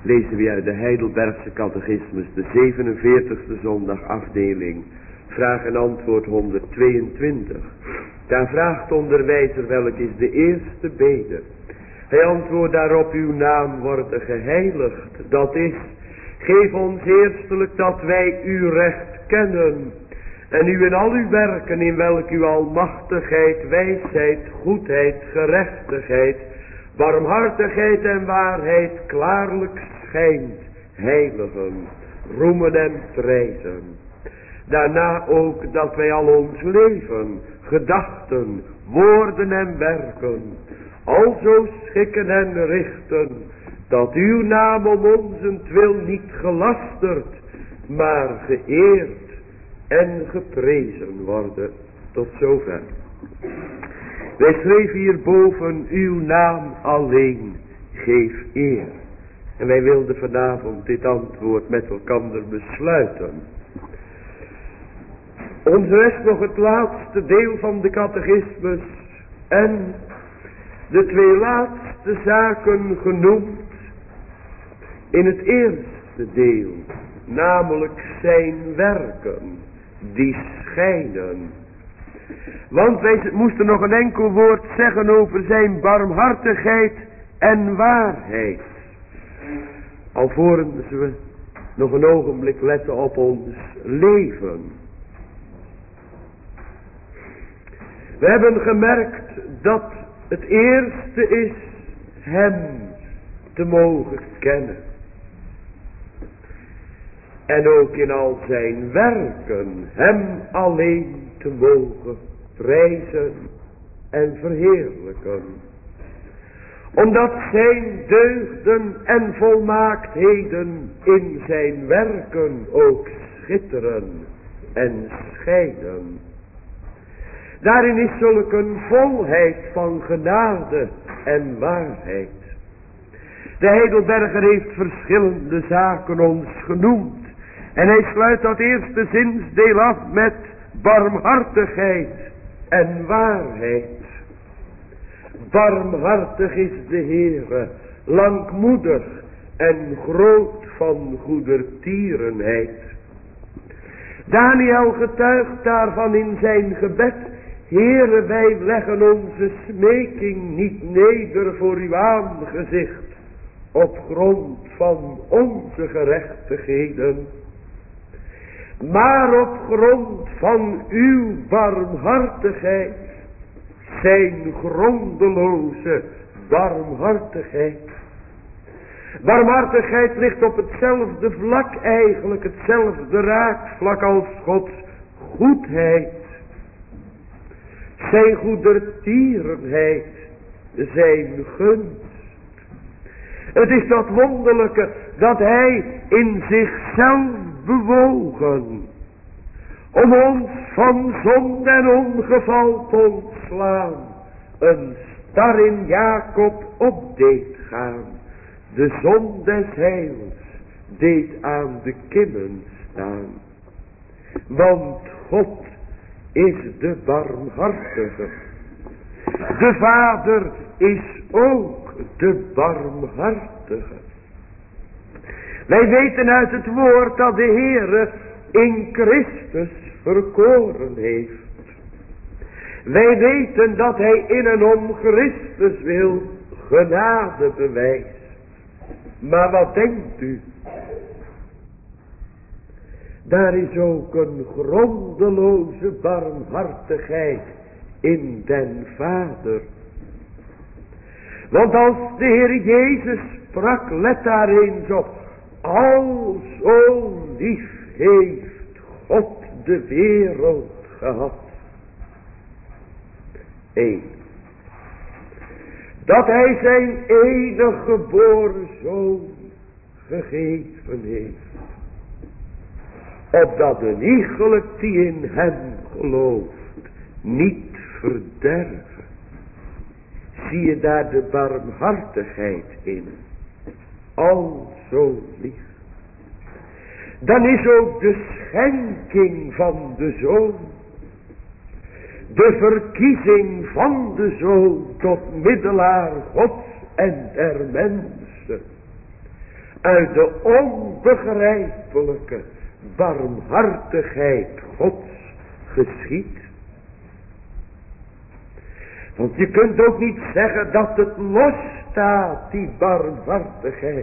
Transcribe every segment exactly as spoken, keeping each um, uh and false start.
lezen we uit de Heidelbergse Catechismus, de zevenenveertigste zondag afdeling, vraag en antwoord honderdtweeëntwintig. Daar vraagt de onderwijzer: welk is de eerste bede? Hij antwoordt daarop: uw naam wordt geheiligd. Dat is, geef ons eerstelijk dat wij uw recht kennen. En u in al uw werken, in welk uw almachtigheid, wijsheid, goedheid, gerechtigheid, barmhartigheid en waarheid klaarlijk schijnt, heiligen, roemen en prijzen. Daarna ook dat wij al ons leven, gedachten, woorden en werken, alzo schikken en richten, dat uw naam om onzentwil niet gelasterd, maar geëerd en geprezen worden. Tot zover. Wij schreven hierboven: uw naam alleen geef eer. En wij wilden vanavond dit antwoord met elkander besluiten. Ons rest nog het laatste deel van de catechismus en de twee laatste zaken genoemd in het eerste deel, namelijk zijn werken die schijnen. Want wij moesten nog een enkel woord zeggen over zijn barmhartigheid en waarheid, alvorens we nog een ogenblik letten op ons leven. We hebben gemerkt dat het eerste is hem te mogen kennen. En ook in al zijn werken hem alleen te mogen prijzen en verheerlijken. Omdat zijn deugden en volmaaktheden in zijn werken ook schitteren en schijnen. Daarin is zulk een volheid van genade en waarheid. De Heidelberger heeft verschillende zaken ons genoemd. En hij sluit dat eerste zinsdeel af met barmhartigheid en waarheid. Barmhartig is de Heere, langmoedig en groot van goedertierenheid. Daniel getuigt daarvan in zijn gebed: Heere, wij leggen onze smeking niet neder voor uw aangezicht, op grond van onze gerechtigheden, maar op grond van uw barmhartigheid, zijn grondeloze barmhartigheid. Barmhartigheid ligt op hetzelfde vlak, eigenlijk hetzelfde raakvlak als Gods goedheid, zijn goedertierenheid, zijn gunst. Het is dat wonderlijke dat hij in zichzelf bewogen om ons van zonde en ongeval te ontslaan, een star in Jacob op deed gaan, de zon des heils deed aan de kimmen staan. Want God is de barmhartige. De Vader is ook de barmhartige. Wij weten uit het woord dat de Heere in Christus verkoren heeft. Wij weten dat hij in en om Christus wil genade bewijst. Maar wat denkt u? Daar is ook een grondeloze barmhartigheid in den Vader. Want als de Heer Jezus sprak, let daar eens op: al zo lief heeft God de wereld gehad. Eén. Dat hij zijn enige geboren zoon gegeven heeft, opdat een iegelijk die in hem gelooft niet verderven. Zie je daar de barmhartigheid in? Al zo lief. Dan is ook de schenking van de zoon, de verkiezing van de zoon tot middelaar Gods en der mensen, uit de onbegrijpelijke barmhartigheid Gods geschiet. Want je kunt ook niet zeggen dat het los staat, die barmhartigheid.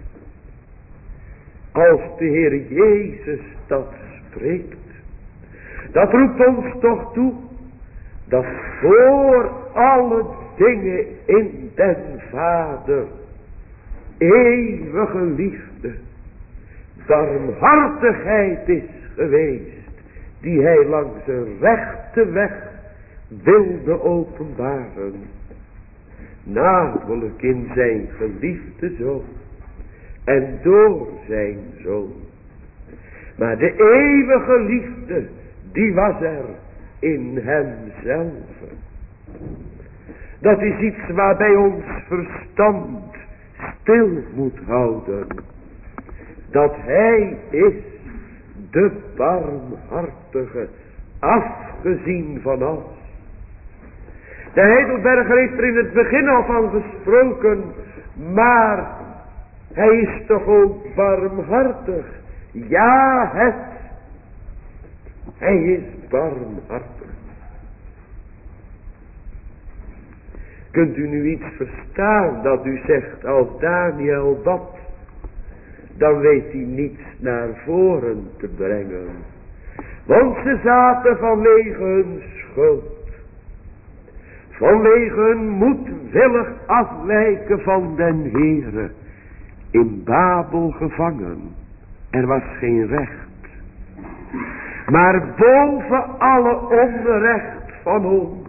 Als de Heer Jezus dat spreekt. Dat roept ons toch toe. Dat voor alle dingen in den Vader eeuwige liefde, barmhartigheid is geweest. Die hij langs een rechte weg wilde openbaren. Namelijk in zijn geliefde Zoon. En door zijn Zoon. Maar de eeuwige liefde, die was er in hemzelf. Dat is iets waarbij ons verstand stil moet houden. Dat hij is de barmhartige, afgezien van ons. De Heidelberger heeft er in het begin al van gesproken, maar hij is toch ook barmhartig. Ja, het. Hij is barmhartig. Kunt u nu iets verstaan dat u zegt als Daniel bad, dan weet hij niets naar voren te brengen. Want ze zaten vanwege hun schuld, vanwege hun moedwillig afwijken van den Heere, in Babel gevangen. Er was geen recht. Maar boven alle onrecht van ons,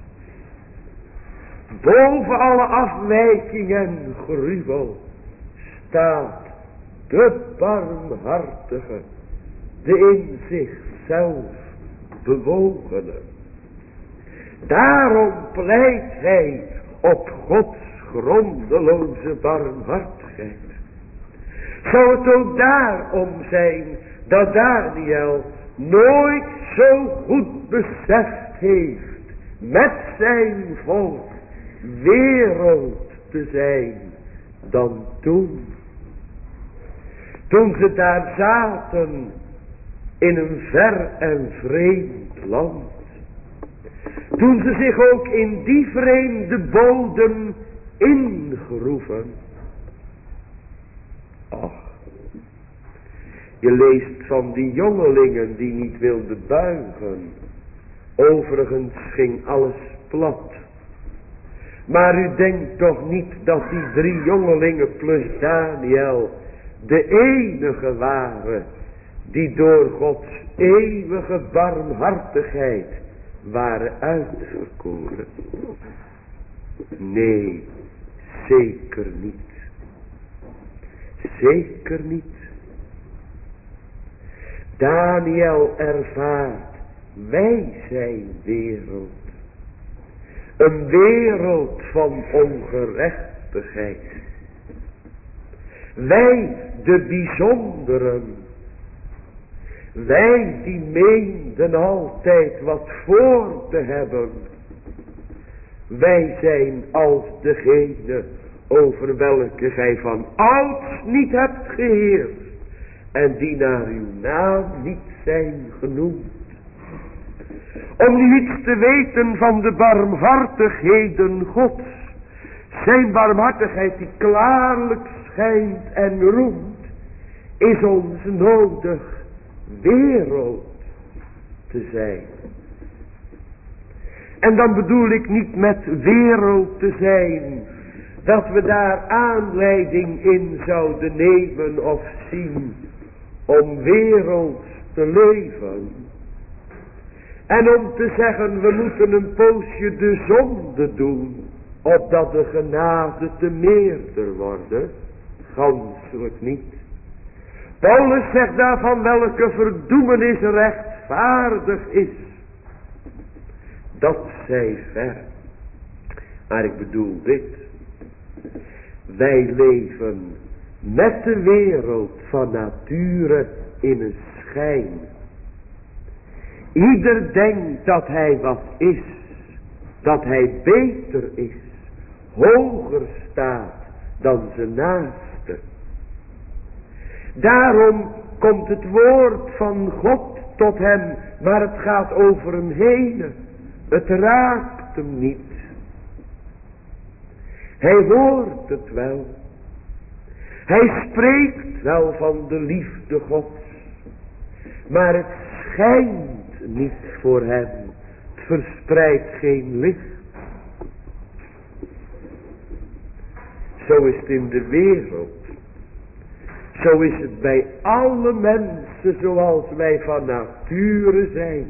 boven alle afwijking en gruwel, staat de barmhartige, de in zichzelf bewogene. Daarom pleit hij op Gods grondeloze barmhartigheid. Zou het ook daarom zijn dat Daniel nooit zo goed beseft heeft met zijn volk wereld te zijn dan toen. Toen ze daar zaten in een ver en vreemd land. Toen ze zich ook in die vreemde bodem ingroeven. Ach, je leest van die jongelingen die niet wilden buigen. Overigens ging alles plat. Maar u denkt toch niet dat die drie jongelingen plus Daniel de enige waren die door Gods eeuwige barmhartigheid waren uitverkoren? Nee, zeker niet. Zeker niet. Daniel ervaart, wij zijn wereld. Een wereld van ongerechtigheid. Wij de bijzonderen. Wij die meenden altijd wat voor te hebben. Wij zijn als degene over welke gij van ouds niet hebt geheerst. En die naar uw naam niet zijn genoemd. Om nu iets te weten van de barmhartigheden Gods. Zijn barmhartigheid die klaarlijk schijnt en roemt. Is ons nodig wereld te zijn. En dan bedoel ik niet met wereld te zijn dat we daar aanleiding in zouden nemen of zien om wereld te leven. En om te zeggen, we moeten een poosje de zonde doen, opdat de genade te meerder worden. Ganselijk niet. Paulus zegt daarvan welke verdoemenis rechtvaardig is. Dat zij ver. Maar ik bedoel dit. Wij leven met de wereld van nature in een schijn. Ieder denkt dat hij wat is. Dat hij beter is. Hoger staat dan zijn naaste. Daarom komt het woord van God tot hem, maar het gaat over hem heen. Het raakt hem niet. Hij hoort het wel. Hij spreekt wel van de liefde Gods. Maar het schijnt niet voor hem. Het verspreidt geen licht. Zo is het in de wereld. Zo is het bij alle mensen zoals wij van nature zijn.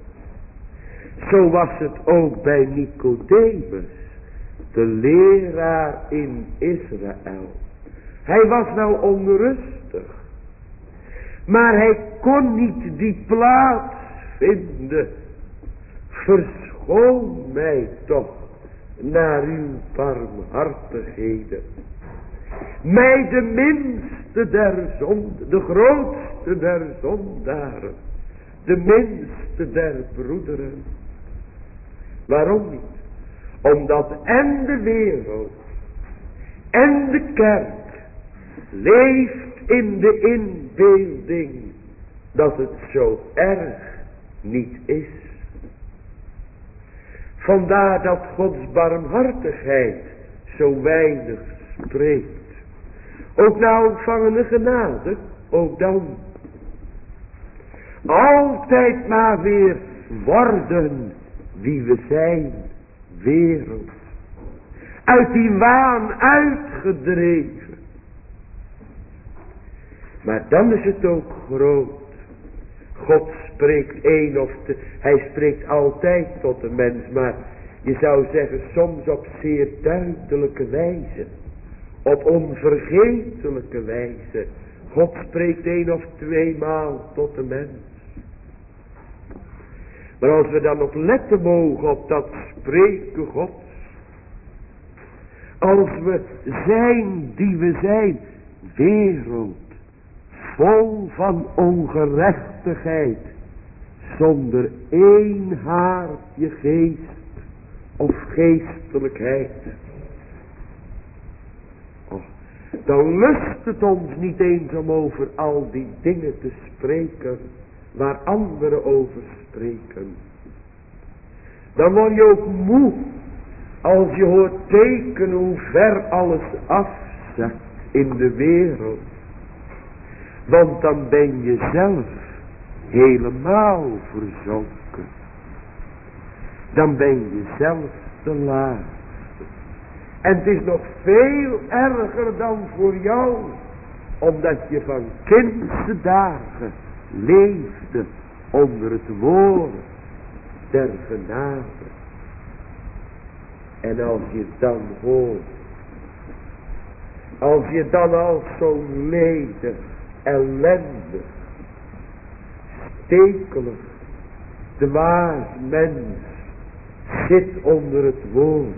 Zo was het ook bij Nicodemus, de leraar in Israël. Hij was wel onrustig. Maar hij kon niet die plaats vinden. Verschoon mij toch naar uw barmhartigheden. Mij de minste der zonde, de grootste der zondaren. De minste der broederen. Waarom niet? Omdat en de wereld en de kerk leeft in de inbeelding dat het zo erg niet is. Vandaar dat Gods barmhartigheid zo weinig spreekt. Ook na ontvangene genade, ook dan. Altijd maar weer worden wie we zijn, wereld. Uit die waan uitgedreven. Maar dan is het ook groot. God spreekt één of te, hij spreekt altijd tot de mens, maar je zou zeggen soms op zeer duidelijke wijze. Op onvergetelijke wijze. God spreekt één of tweemaal tot de mens. Maar als we dan nog letten mogen op dat spreken Gods. Als we zijn die we zijn, wereld. Vol van ongerechtigheid. Zonder één haartje geest of geestelijkheid. Oh, dan lust het ons niet eens om over al die dingen te spreken. Waar anderen over spreken. Dan word je ook moe. Als je hoort tekenen hoe ver alles afzakt in de wereld. Want dan ben je zelf helemaal verzonken. Dan ben je zelf de laatste. En het is nog veel erger dan voor jou. Omdat je van kindse dagen leefde onder het woord der genade. En als je dan hoort. Als je dan als zo'n ledig, ellendig, stekelig, dwaas mens zit onder het woord.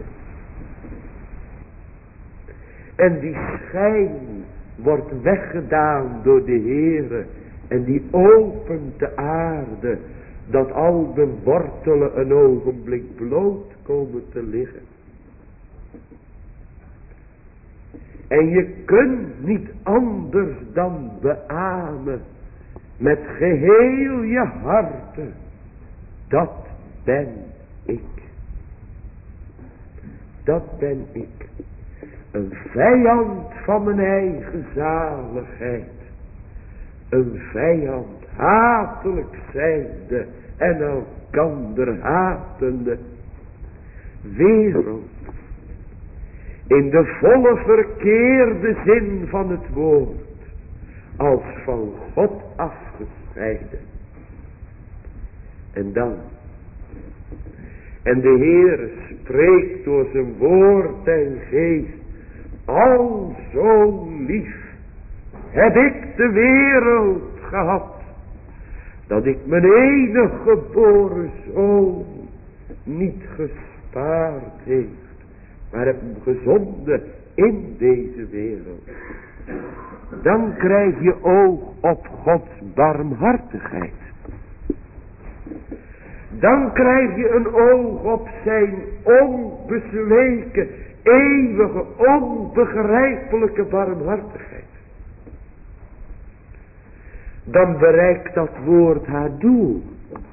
En die schijn wordt weggedaan door de Heere. En die opent de aarde. Dat al de wortelen een ogenblik bloot komen te liggen. En je kunt niet anders dan beamen. Met geheel je harte. Dat ben ik. Dat ben ik. Een vijand van mijn eigen zaligheid. Een vijand hatelijk zijnde en elkander hatende wereld. In de volle verkeerde zin van het woord. Als van God afgescheiden. En dan. En de Heer spreekt door zijn woord en geest. Al zo lief heb ik de wereld gehad. Dat ik mijn enige geboren zoon niet gespaard heeft. Maar heb hem gezonden in deze wereld. Dan krijg je oog op Gods barmhartigheid. Dan krijg je een oog op zijn onbezweken, eeuwige, onbegrijpelijke barmhartigheid. dan bereikt dat woord haar doel.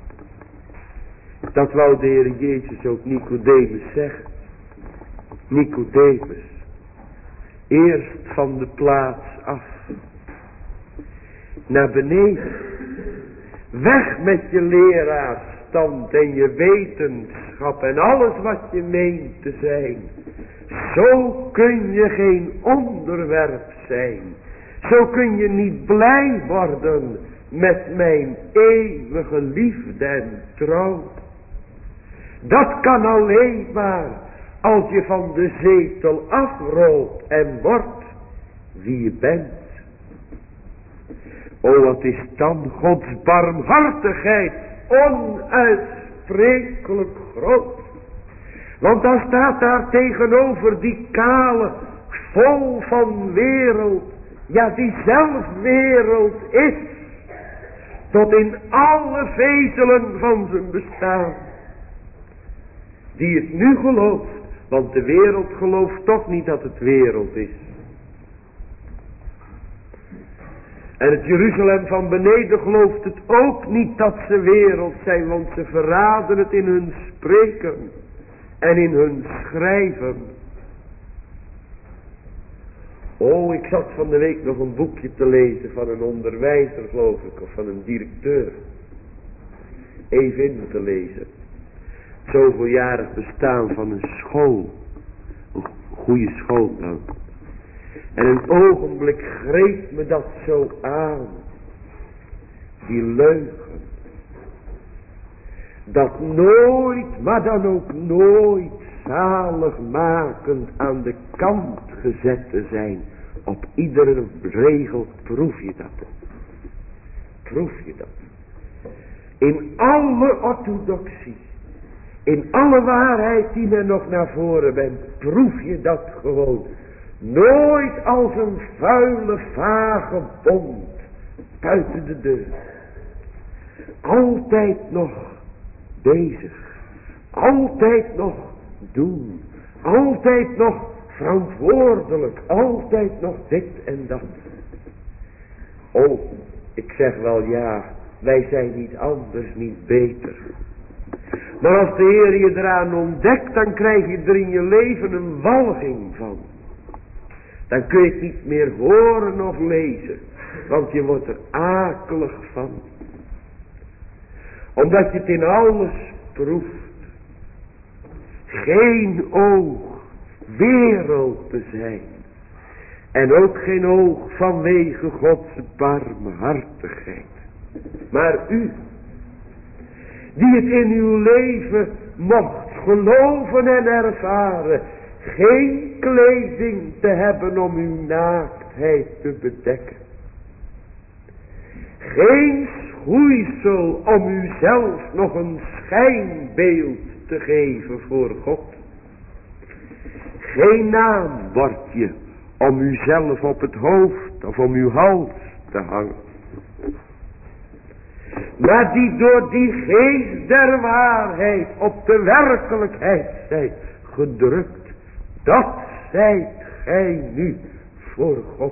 Dat wou de Heer Jezus ook Nicodemus zeggen. Nicodemus, eerst van de plaats af, naar beneden, weg met je leraarstand en je wetenschap en alles wat je meent te zijn. Zo kun je geen onderwerp zijn. Zo kun je niet blij worden met mijn eeuwige liefde en trouw. Dat kan alleen maar als je van de zetel afrolt en wordt wie je bent. O, wat is dan Gods barmhartigheid onuitsprekelijk groot. Want dan staat daar tegenover die kale, vol van wereld, ja die zelf wereld is, tot in alle vezelen van zijn bestaan. Die het nu gelooft, want de wereld gelooft toch niet dat het wereld is. En het Jeruzalem van beneden gelooft het ook niet dat ze wereld zijn, want ze verraden het in hun spreken en in hun schrijven. Oh, ik zat van de week nog een boekje te lezen van een onderwijzer, geloof ik, of van een directeur. Even in te lezen. Zoveeljarig bestaan van een school. Een goede school dan. En een ogenblik greep me dat zo aan. Die leugen. Dat nooit, maar dan ook nooit zaligmakend aan de kant gezet te zijn. Op iedere regel proef je dat. Proef je dat. In alle orthodoxie. In alle waarheid die men nog naar voren bent. Proef je dat gewoon. Nooit als een vuile vagebond buiten de deur. Altijd nog bezig. Altijd nog doen. Altijd nog verantwoordelijk. Altijd nog dit en dat. Oh, ik zeg wel ja, wij zijn niet anders, niet beter. Maar als de Heer je eraan ontdekt, dan krijg je er in je leven een walging van. Dan kun je het niet meer horen of lezen. Want je wordt er akelig van. Omdat je het in alles proeft. Geen oog wereld te zijn. En ook geen oog vanwege Gods barmhartigheid. Maar u, die het in uw leven mocht geloven en ervaren, geen kleding te hebben om uw naaktheid te bedekken. Geen schoeisel om uzelf nog een schijnbeeld te geven voor God. Geen naambordje om uzelf op het hoofd of om uw hals te hangen. Maar die door die geest der waarheid op de werkelijkheid zijt gedrukt. Dat zijt gij nu voor God.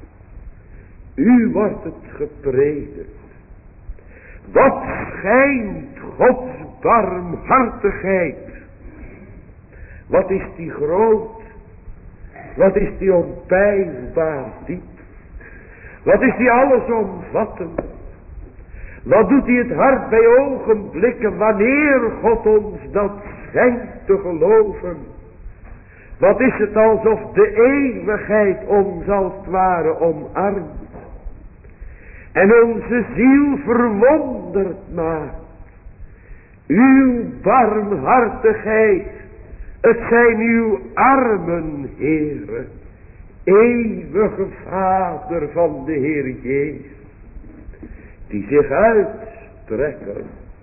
U wordt het gepredikt. Wat schijnt Gods barmhartigheid? Wat is die groot? Wat is die onpeilbaar diep? Wat is die allesomvattend? Wat doet hij het hart bij ogenblikken wanneer God ons dat schenkt te geloven? Wat is het alsof de eeuwigheid ons als het ware omarmt. En onze ziel verwonderd maakt. Uw barmhartigheid. Het zijn uw armen, Heere. Eeuwige Vader van de Heer Jezus. Die zich uitstrekken.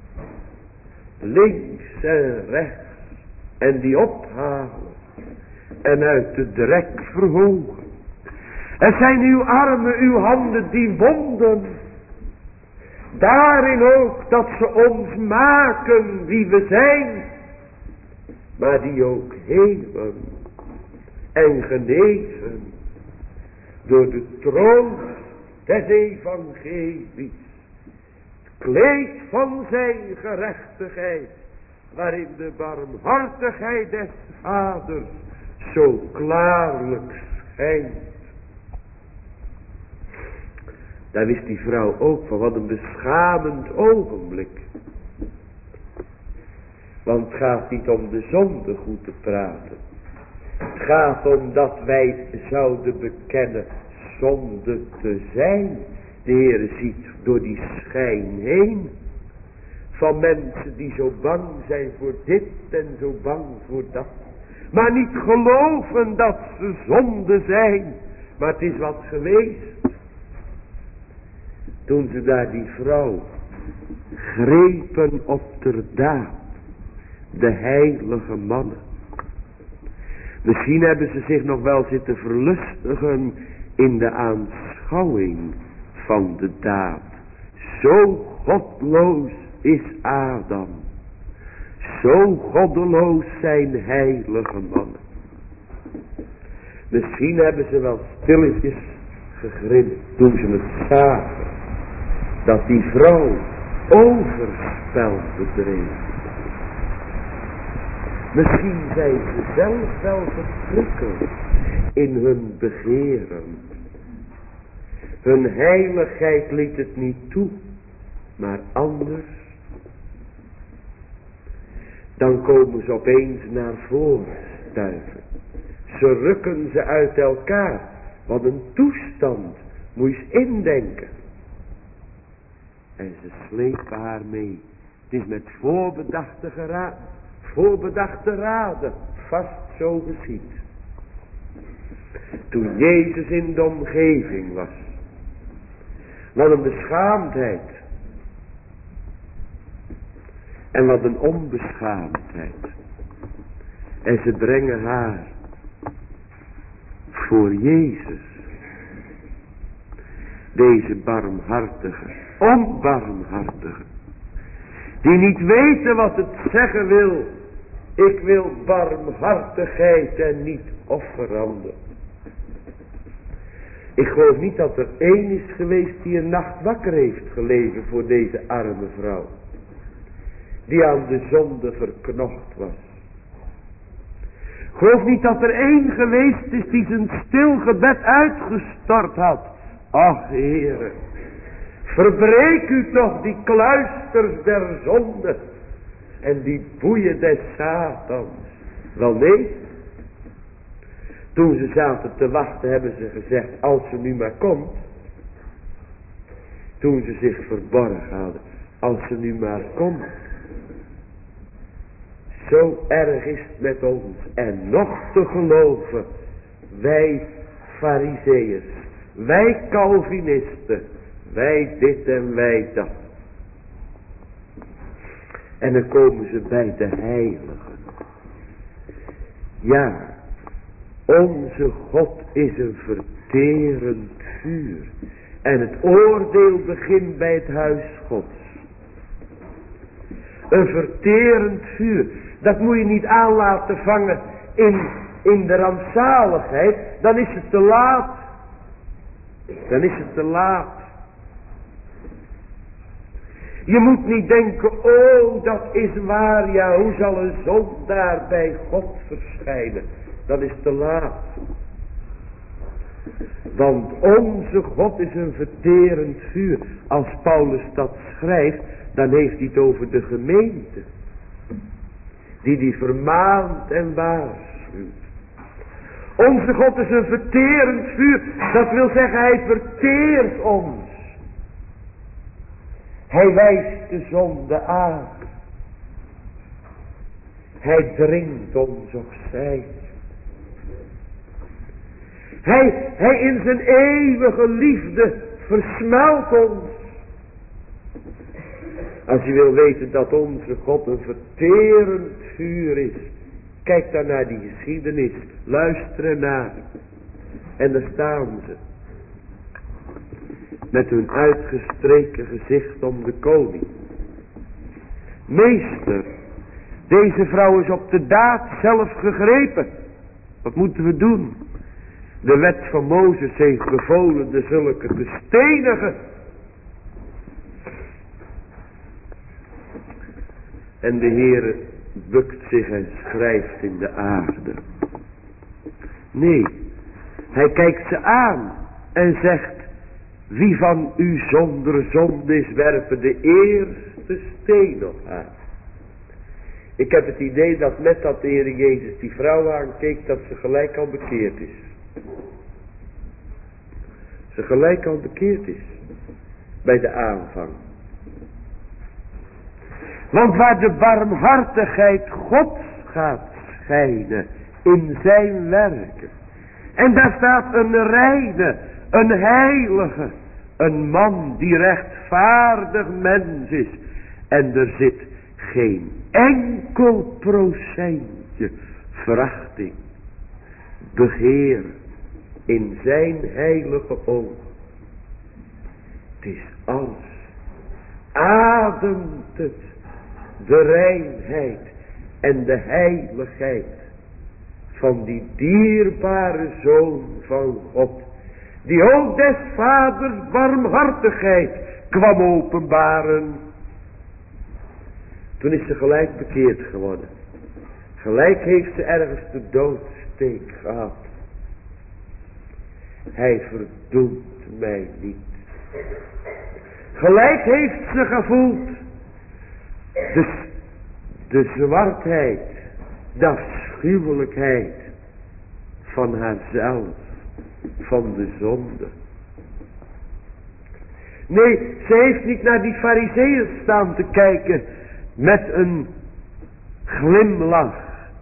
Links en rechts. En die ophalen. En uit de drek verhogen. Het zijn uw armen, uw handen die wonden. Daarin ook dat ze ons maken wie we zijn. Maar die ook helen en genezen. Door de troost des evangelies. Het kleed van zijn gerechtigheid, waarin de barmhartigheid des vaders zo klaarlijk schijnt. Daar wist die vrouw ook van, wat een beschamend ogenblik. Want het gaat niet om de zonde goed te praten. Het gaat om dat wij zouden bekennen zonde te zijn. De Heer ziet door die schijn heen. Van mensen die zo bang zijn voor dit en zo bang voor dat. Maar niet geloven dat ze zonde zijn. Maar het is wat geweest. Toen ze daar die vrouw grepen op ter daad. De heilige mannen. Misschien hebben ze zich nog wel zitten verlustigen in de aanschouwing van de daad. Zo godloos is Adam. Zo goddeloos zijn heilige mannen. Misschien hebben ze wel stilletjes gegrimd toen ze het zagen. Dat die vrouw overspel bedreef. Misschien zijn ze zelf wel geprikkeld in hun begeren. Hun heiligheid liet het niet toe, maar anders. Dan komen ze opeens naar voren stuiven. Ze rukken ze uit elkaar. Wat een toestand, moet je eens indenken. En ze slepen haar mee. Het is met voorbedachte geraden. Voorbedachte raden, vast zo geschied. Toen Jezus in de omgeving was. Wat een beschaamdheid. En wat een onbeschaamdheid. En ze brengen haar voor Jezus. Deze barmhartige, onbarmhartige. Die niet weten wat het zeggen wil. Ik wil barmhartigheid en niet offeranden. Ik geloof niet dat er één is geweest die een nacht wakker heeft gelegen voor deze arme vrouw. Die aan de zonde verknocht was. Ik geloof niet dat er één geweest is die zijn stil gebed uitgestort had. Ach Heere, verbreek u toch die kluisters der zonde. En die boeien des Satans. Wel nee. Toen ze zaten te wachten hebben ze gezegd. Als ze nu maar komt. Toen ze zich verborgen hadden. Als ze nu maar komt. Zo erg is het met ons. En nog te geloven. Wij Farizeeërs. Wij Calvinisten. Wij dit en wij dat. En dan komen ze bij de heiligen. Ja, onze God is een verterend vuur. En het oordeel begint bij het huis Gods. Een verterend vuur. Dat moet je niet aan laten vangen in, in de rampzaligheid. Dan is het te laat. Dan is het te laat. Je moet niet denken, oh dat is waar, ja hoe zal een zondaar bij God verschijnen. Dat is te laat. Want onze God is een verterend vuur. Als Paulus dat schrijft, dan heeft hij het over de gemeente. Die die vermaant en waarschuwt. Onze God is een verterend vuur. Dat wil zeggen, hij verteert ons. Hij wijst de zonde aan. Hij dringt ons op zij. Hij, hij in zijn eeuwige liefde versmelt ons. Als je wil weten dat onze God een verterend vuur is. Kijk dan naar die geschiedenis. Luister naar. En daar staan ze. Met hun uitgestreken gezicht om de koning. Meester, deze vrouw is op de daad zelf gegrepen. Wat moeten we doen? De wet van Mozes heeft bevolen de zulke te stenigen. En de Heere bukt zich en schrijft in de aarde. Nee, hij kijkt ze aan en zegt: wie van u zonder zonde is, werpen de eerste steen op haar. Ik heb het idee dat met dat de Heer Jezus die vrouw aankeek, dat ze gelijk al bekeerd is. Ze gelijk al bekeerd is. Bij de aanvang. Want waar de barmhartigheid Gods gaat schijnen in zijn werken. En daar staat een reine, een heilige, een man die rechtvaardig mens is. En er zit geen enkel procentje verachting, begeer in zijn heilige oog. Het is alles, ademt het, de reinheid en de heiligheid van die dierbare Zoon van God, die ook des Vaders barmhartigheid kwam openbaren. Toen is ze gelijk bekeerd geworden. Gelijk heeft ze ergens de doodsteek gehad. Hij verdoemt mij niet. Gelijk heeft ze gevoeld de, de zwartheid, de afschuwelijkheid van haarzelf, van de zonde. Nee, ze heeft niet naar die farizeeërs staan te kijken met een glimlach.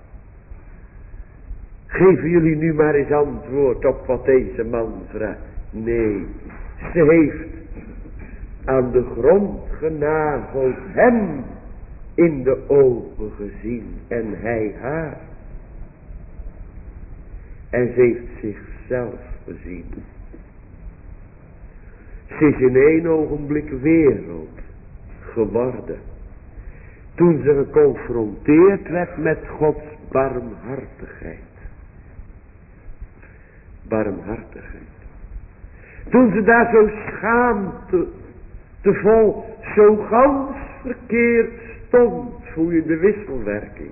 Geven jullie nu maar eens antwoord op wat deze man vraagt. Nee, ze heeft aan de grond genageld, hem in de ogen gezien en hij haar. En ze heeft zichzelf gezien. Ze is in één ogenblik wereld geworden. Toen ze geconfronteerd werd met Gods barmhartigheid. Barmhartigheid. Toen ze daar zo schaamte te vol, zo gans verkeerd stond, voel je de wisselwerking.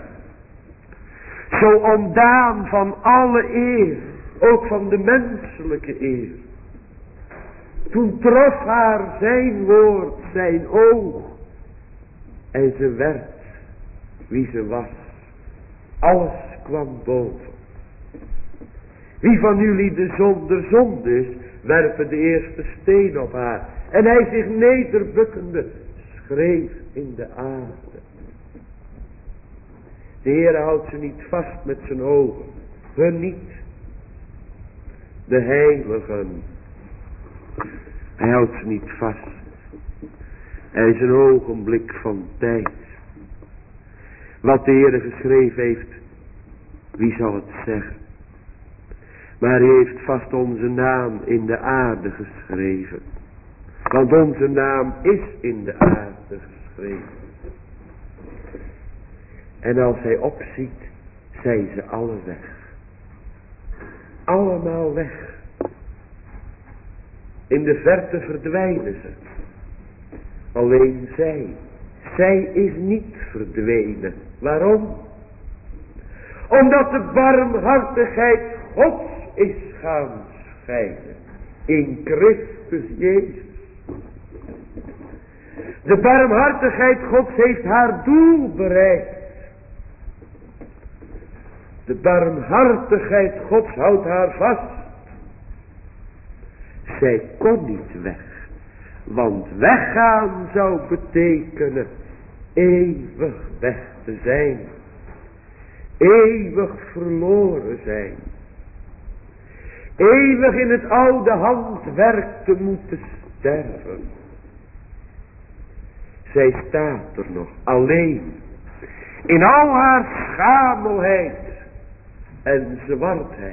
Zo ontdaan van alle eer, ook van de menselijke eer. Toen trof haar zijn woord, zijn oog. En ze werd wie ze was. Alles kwam boven. Wie van jullie de zonder zonde is, werpen de eerste steen op haar. En hij zich nederbukkende schreef in de aarde. De Heer houdt ze niet vast met zijn ogen. Hun niet. De heiligen. Hij houdt ze niet vast. Er is een ogenblik van tijd. Wat de Heer geschreven heeft, wie zal het zeggen? Maar hij heeft vast onze naam in de aarde geschreven. Want onze naam is in de aarde geschreven. En als hij opziet, zijn ze alle weg. Allemaal weg. In de verte verdwijnen ze. Alleen zij. Zij is niet verdwenen. Waarom? Omdat de barmhartigheid Gods is gaan schijnen. In Christus Jezus. De barmhartigheid Gods heeft haar doel bereikt. De barmhartigheid Gods houdt haar vast. Zij kon niet weg. Want weggaan zou betekenen eeuwig weg te zijn. Eeuwig verloren zijn. Eeuwig in het oude handwerk te moeten sterven. Zij staat er nog alleen. In al haar schamelheid en zwartheid.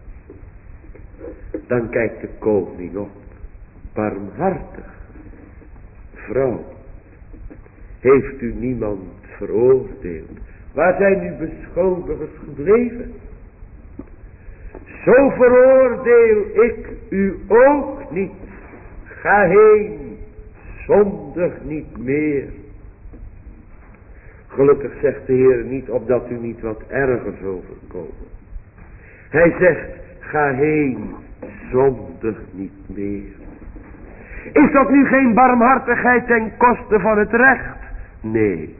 Dan kijkt de koning op. Barmhartig. Vrouw. Heeft u niemand veroordeeld? Waar zijn uw beschuldigers gebleven? Zo veroordeel ik u ook niet. Ga heen, zondig niet meer. Gelukkig zegt de Heer niet opdat u niet wat ergers overkomen. Hij zegt, ga heen, zondig niet meer. Is dat nu geen barmhartigheid ten koste van het recht? Nee.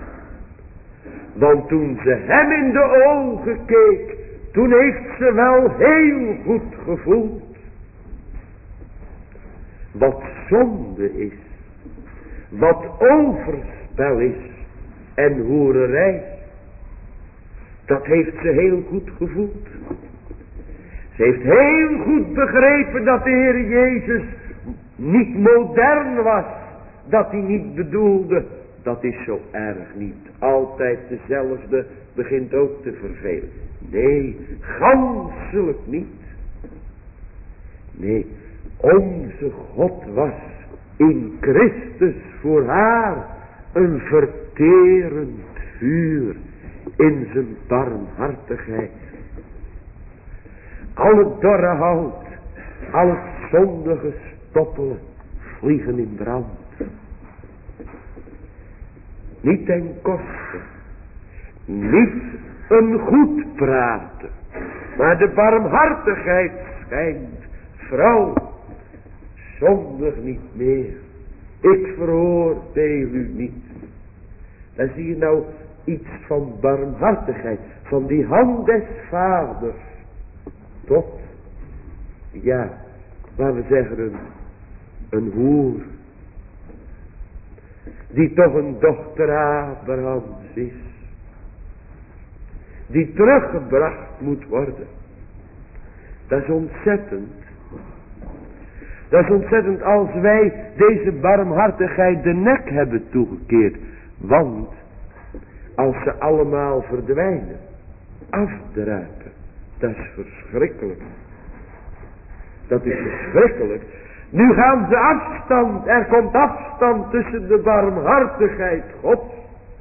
Want toen ze hem in de ogen keek, toen heeft ze wel heel goed gevoeld wat zonde is, wat overspel is en hoererij. Dat heeft ze heel goed gevoeld. Ze heeft heel goed begrepen dat de Heer Jezus niet modern was, dat hij niet bedoelde. Dat is zo erg niet. Altijd dezelfde begint ook te vervelen. Nee, ganselijk niet. Nee, onze God was in Christus voor haar een verterend vuur in zijn barmhartigheid. Al het dorre hout, al het zondige stoppelen vliegen in brand. Niet ten koste, niet een goed praten, maar de barmhartigheid schijnt. Vrouw, zondig niet meer. Ik veroordeel u niet. Dan zie je nou iets van barmhartigheid, van die hand des vaders tot, ja, laten we zeggen een, een hoer, die toch een dochter Abrahams is, die teruggebracht moet worden. Dat is ontzettend. Dat is ontzettend als wij deze barmhartigheid de nek hebben toegekeerd. Want als ze allemaal verdwijnen, afdruipen, dat is verschrikkelijk. Dat is verschrikkelijk. Nu gaan ze afstand, er komt afstand tussen de barmhartigheid Gods.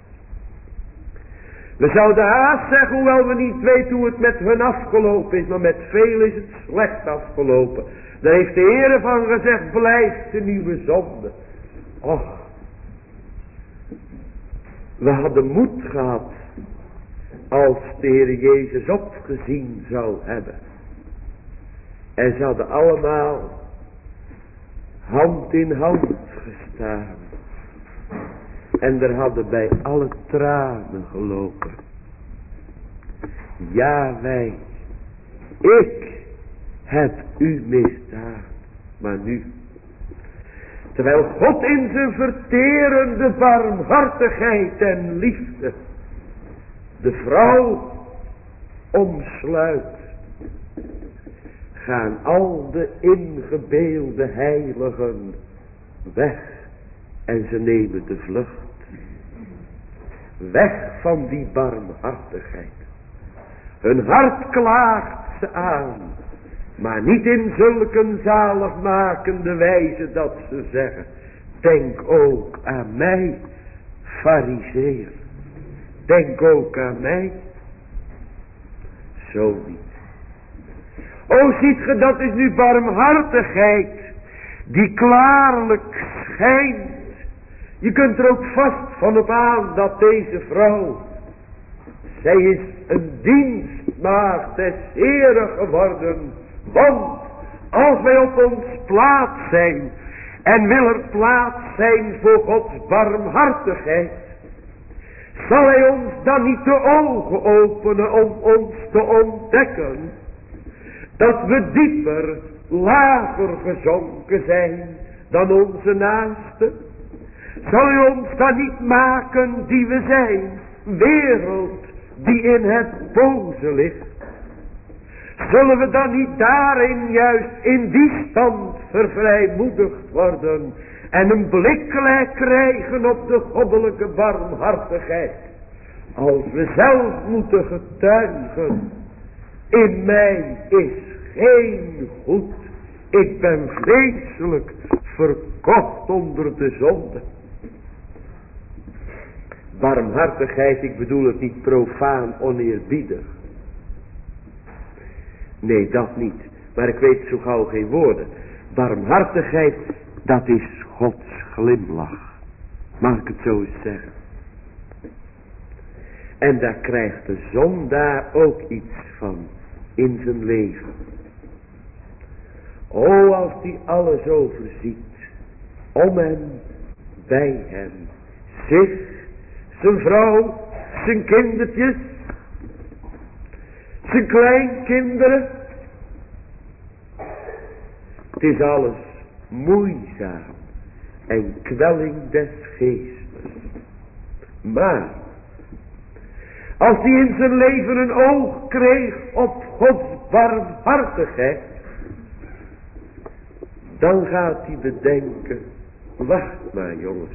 We zouden haast zeggen, hoewel we niet weten hoe het met hun afgelopen is, maar met veel is het slecht afgelopen. Daar heeft de Heer van gezegd, blijft de nieuwe zonde. Och, we hadden moed gehad als de Heer Jezus opgezien zou hebben. En ze hadden allemaal hand in hand gestaan. En er hadden bij alle tranen gelopen. Ja, wij, ik heb u misdaan. Maar nu, terwijl God in zijn verterende barmhartigheid en liefde de vrouw omsluit, gaan al de ingebeelde heiligen weg en ze nemen de vlucht. Weg van die barmhartigheid. Hun hart klaagt ze aan, maar niet in zulke zaligmakende wijze dat ze zeggen, denk ook aan mij, Farizeeër. Denk ook aan mij. Zo niet. O, ziet ge, dat is nu barmhartigheid die klaarlijk schijnt. Je kunt er ook vast van op aan dat deze vrouw, zij is een dienstmaagd des Heeren geworden. Want als wij op ons plaats zijn en wil er plaats zijn voor Gods barmhartigheid, zal hij ons dan niet de ogen openen om ons te ontdekken dat we dieper, lager gezonken zijn dan onze naasten? Zal hij ons dan niet maken die we zijn, wereld die in het boze ligt? Zullen we dan niet daarin juist in die stand vervrijmoedigd worden en een blik krijgen op de goddelijke barmhartigheid, als we zelf moeten getuigen, in mij is geen goed, ik ben vreselijk verkocht onder de zonde. Barmhartigheid, ik bedoel het niet profaan oneerbiedig. Nee, dat niet. Maar ik weet zo gauw geen woorden. Barmhartigheid, dat is Gods glimlach. Mag ik het zo eens zeggen? En daar krijgt de zondaar ook iets van in zijn leven. O, als die alles overziet. Om hem, bij hem, zich, zijn vrouw, zijn kindertjes, zijn kleinkinderen. Het is alles moeizaam en kwelling des geestes. Maar als hij in zijn leven een oog kreeg op Gods barmhartigheid, dan gaat hij bedenken, wacht maar jongens,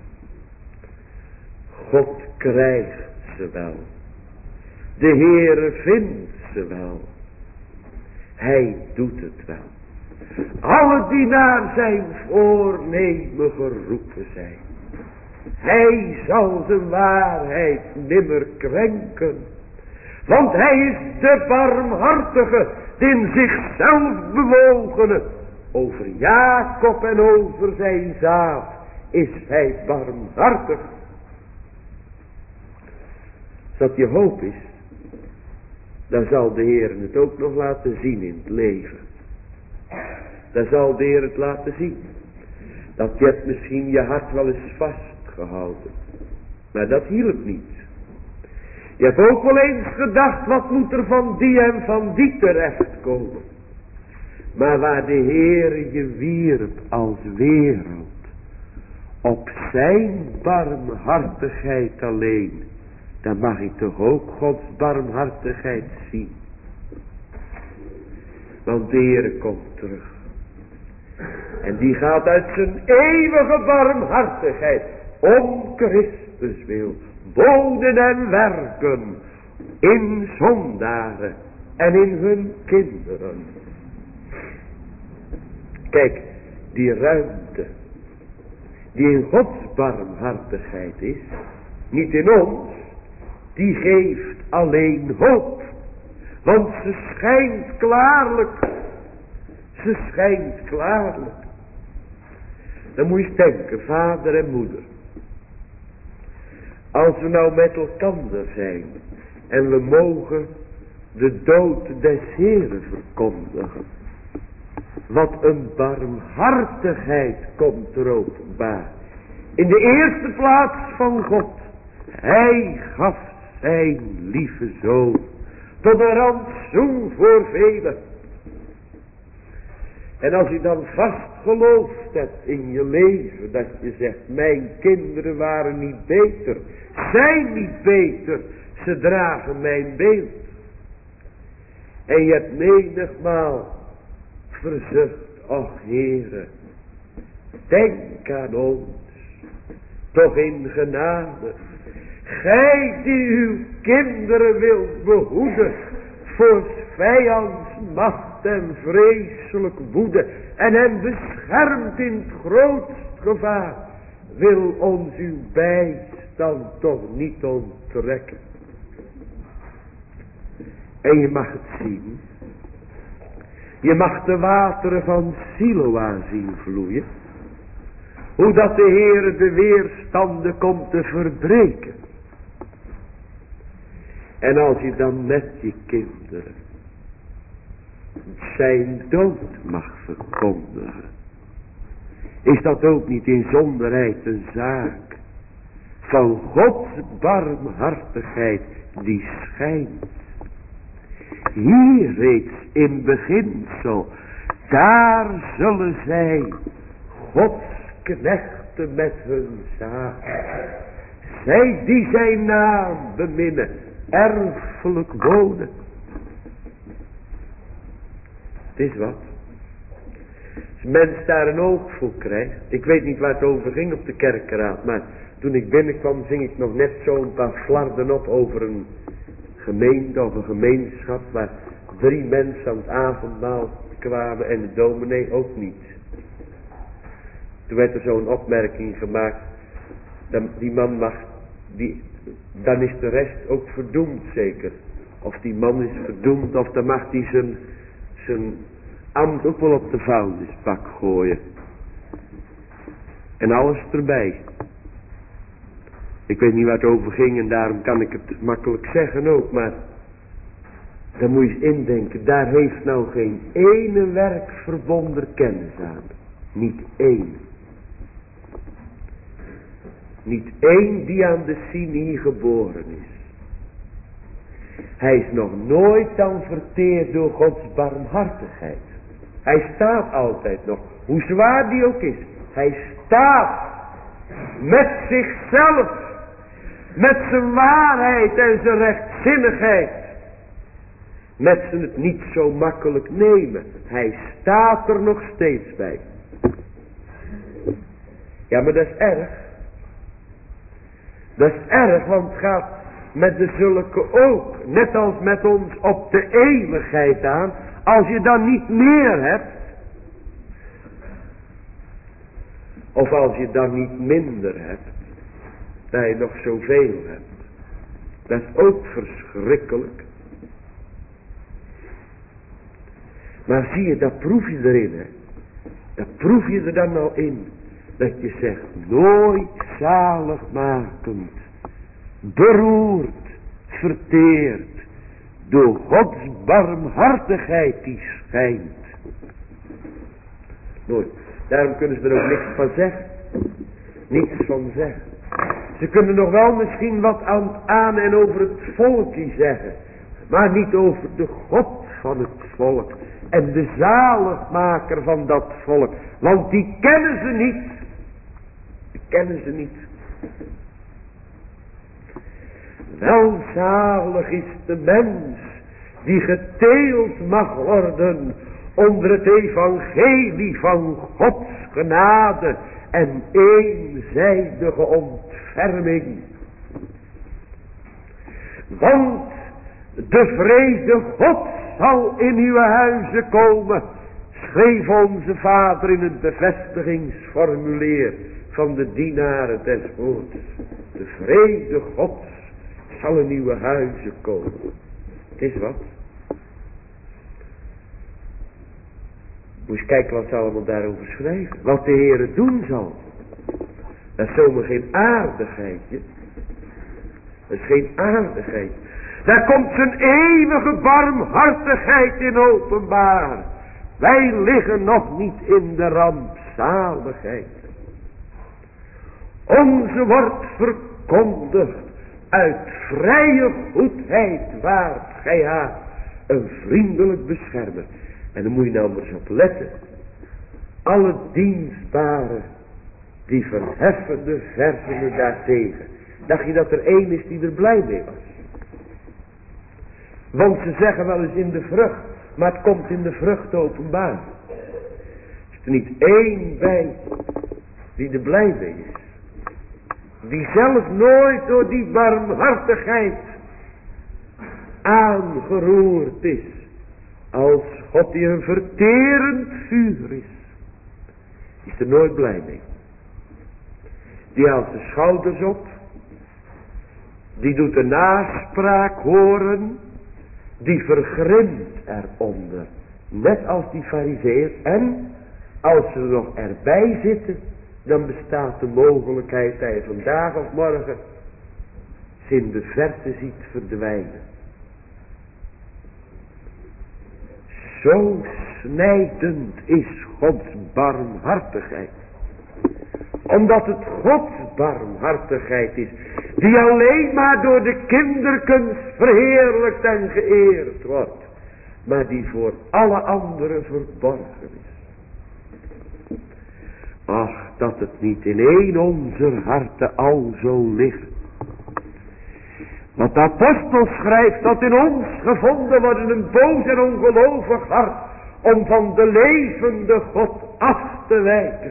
God krijgt ze wel. De Heere vindt ze wel. Hij doet het wel. Alle die naar zijn voornemen geroepen zijn. Hij zal zijn waarheid nimmer krenken. Want hij is de barmhartige, de in zichzelf bewogene. Over Jacob en over zijn zaad is hij barmhartig. Als dat je hoop is, dan zal de Heer het ook nog laten zien in het leven. Dan zal de Heer het laten zien. Dat je hebt misschien je hart wel eens vastgehouden. Maar dat hielp niet. Je hebt ook wel eens gedacht, wat moet er van die en van die terechtkomen. Maar waar de Heer je wierp als wereld, op zijn barmhartigheid alleen, dan mag ik toch ook Gods barmhartigheid zien. Want de Heer komt terug. En die gaat uit zijn eeuwige barmhartigheid, om Christus wil, wonen en werken in zondaren en in hun kinderen. Kijk, die ruimte die in Gods barmhartigheid is, niet in ons, die geeft alleen hoop. Want ze schijnt klaarlijk. Ze schijnt klaarlijk. Dan moet je eens denken, vader en moeder. Als we nou met elkander zijn en we mogen de dood des Heeren verkondigen. Wat een barmhartigheid komt er openbaar. In de eerste plaats van God. Hij gaf zijn lieve zoon tot een rantsoen voor velen. En als je dan vast geloofd hebt in je leven, dat je zegt, mijn kinderen waren niet beter, zijn niet beter, ze dragen mijn beeld. En je hebt menigmaal verzucht, och Heere, denk aan ons, toch in genade. Gij die uw kinderen wilt behoeden voor vijands macht en vreselijk woede en hen beschermt in het grootst gevaar, wil ons uw bijstand toch niet onttrekken. En je mag het zien. Je mag de wateren van Siloa zien vloeien. Hoe dat de Heer de weerstanden komt te verbreken. En als je dan met je kinderen zijn dood mag verkondigen, is dat ook niet in zonderheid een zaak van Gods barmhartigheid die schijnt. Hier reeds in beginsel, daar zullen zij Gods knechten met hun zaak, zij die zijn naam beminnen, erfelijk wonen. Het is wat. Als een mens daar een oog voor krijgt. Ik weet niet waar het over ging op de kerkraad. Maar toen ik binnenkwam zing ik nog net zo een paar flarden op over een gemeente of een gemeenschap. Waar drie mensen aan het avondmaal kwamen en de dominee ook niet. Toen werd er zo'n opmerking gemaakt. Die man mag, die, dan is de rest ook verdoemd zeker. Of die man is verdoemd, of dan mag hij zijn, zijn ambt ook wel op de vuilnisbak gooien. En alles erbij. Ik weet niet waar het over ging en daarom kan ik het makkelijk zeggen ook, maar dan moet je eens indenken, daar heeft nou geen ene werkverwonder kennis aan. Niet één. Niet één die aan de Sinai geboren is. Hij is nog nooit dan verteerd door Gods barmhartigheid. Hij staat altijd nog, hoe zwaar die ook is. Hij staat met zichzelf, met zijn waarheid en zijn rechtzinnigheid. Met zijn het niet zo makkelijk nemen. Hij staat er nog steeds bij. Ja, maar dat is erg. Dat is erg, want het gaat met de zulke ook, net als met ons, op de eeuwigheid aan. Als je dan niet meer hebt, of als je dan niet minder hebt, dat je nog zoveel hebt. Dat is ook verschrikkelijk. Maar zie je, dat proef je erin, hè. Dat proef je er dan nou in. Dat je zegt, nooit zaligmakend, beroerd, verteerd, door Gods barmhartigheid die schijnt. Nooit. Daarom kunnen ze er ook niks van zeggen. Niets van zeggen. Ze kunnen nog wel misschien wat aan, aan en over het volkje zeggen. Maar niet over de God van het volk. En de zaligmaker van dat volk. Want die kennen ze niet. Die kennen ze niet. Welzalig is de mens die geteeld mag worden onder het evangelie van Gods genade en eenzijdige ontferming. Want de vrede Gods zal in uw huizen komen, schreef onze Vader in het bevestigingsformulier van de dienaren des woords. De vrede Gods zal in uw huizen komen. Het is wat. Moet je kijken wat ze allemaal daarover schrijven. Wat de Heere doen zal. Dat is zomaar geen aardigheidje. Dat is geen aardigheid. Daar komt zijn eeuwige barmhartigheid in openbaar. Wij liggen nog niet in de rampzaligheid. Onze wordt verkondigd. Uit vrije goedheid waart gij haar een vriendelijk beschermer. En dan moet je nou maar eens op letten. Alle dienstbaren die verheffen de versenen daartegen. Dacht je dat er één is die er blij mee was? Want ze zeggen wel eens in de vrucht, maar het komt in de vrucht openbaar. Is er niet één bij die er blij mee is? Die zelf nooit door die barmhartigheid aangeroerd is. Als God die een verterend vuur is. Die is er nooit blij mee. Die haalt de schouders op. Die doet de naspraak horen. Die vergrimt eronder. Net als die farizeeërs. En als ze er nog erbij zitten. Dan bestaat de mogelijkheid dat je vandaag of morgen ze in de verte ziet verdwijnen. Zo snijdend is Gods barmhartigheid. Omdat het Gods barmhartigheid is. Die alleen maar door de kinderkens verheerlijkt en geëerd wordt. Maar die voor alle anderen verborgen is. Ach, dat het niet in één onze harten al zo ligt. Want de apostel schrijft dat in ons gevonden wordt een boos en ongelovig hart. Om van de levende God af te wijken.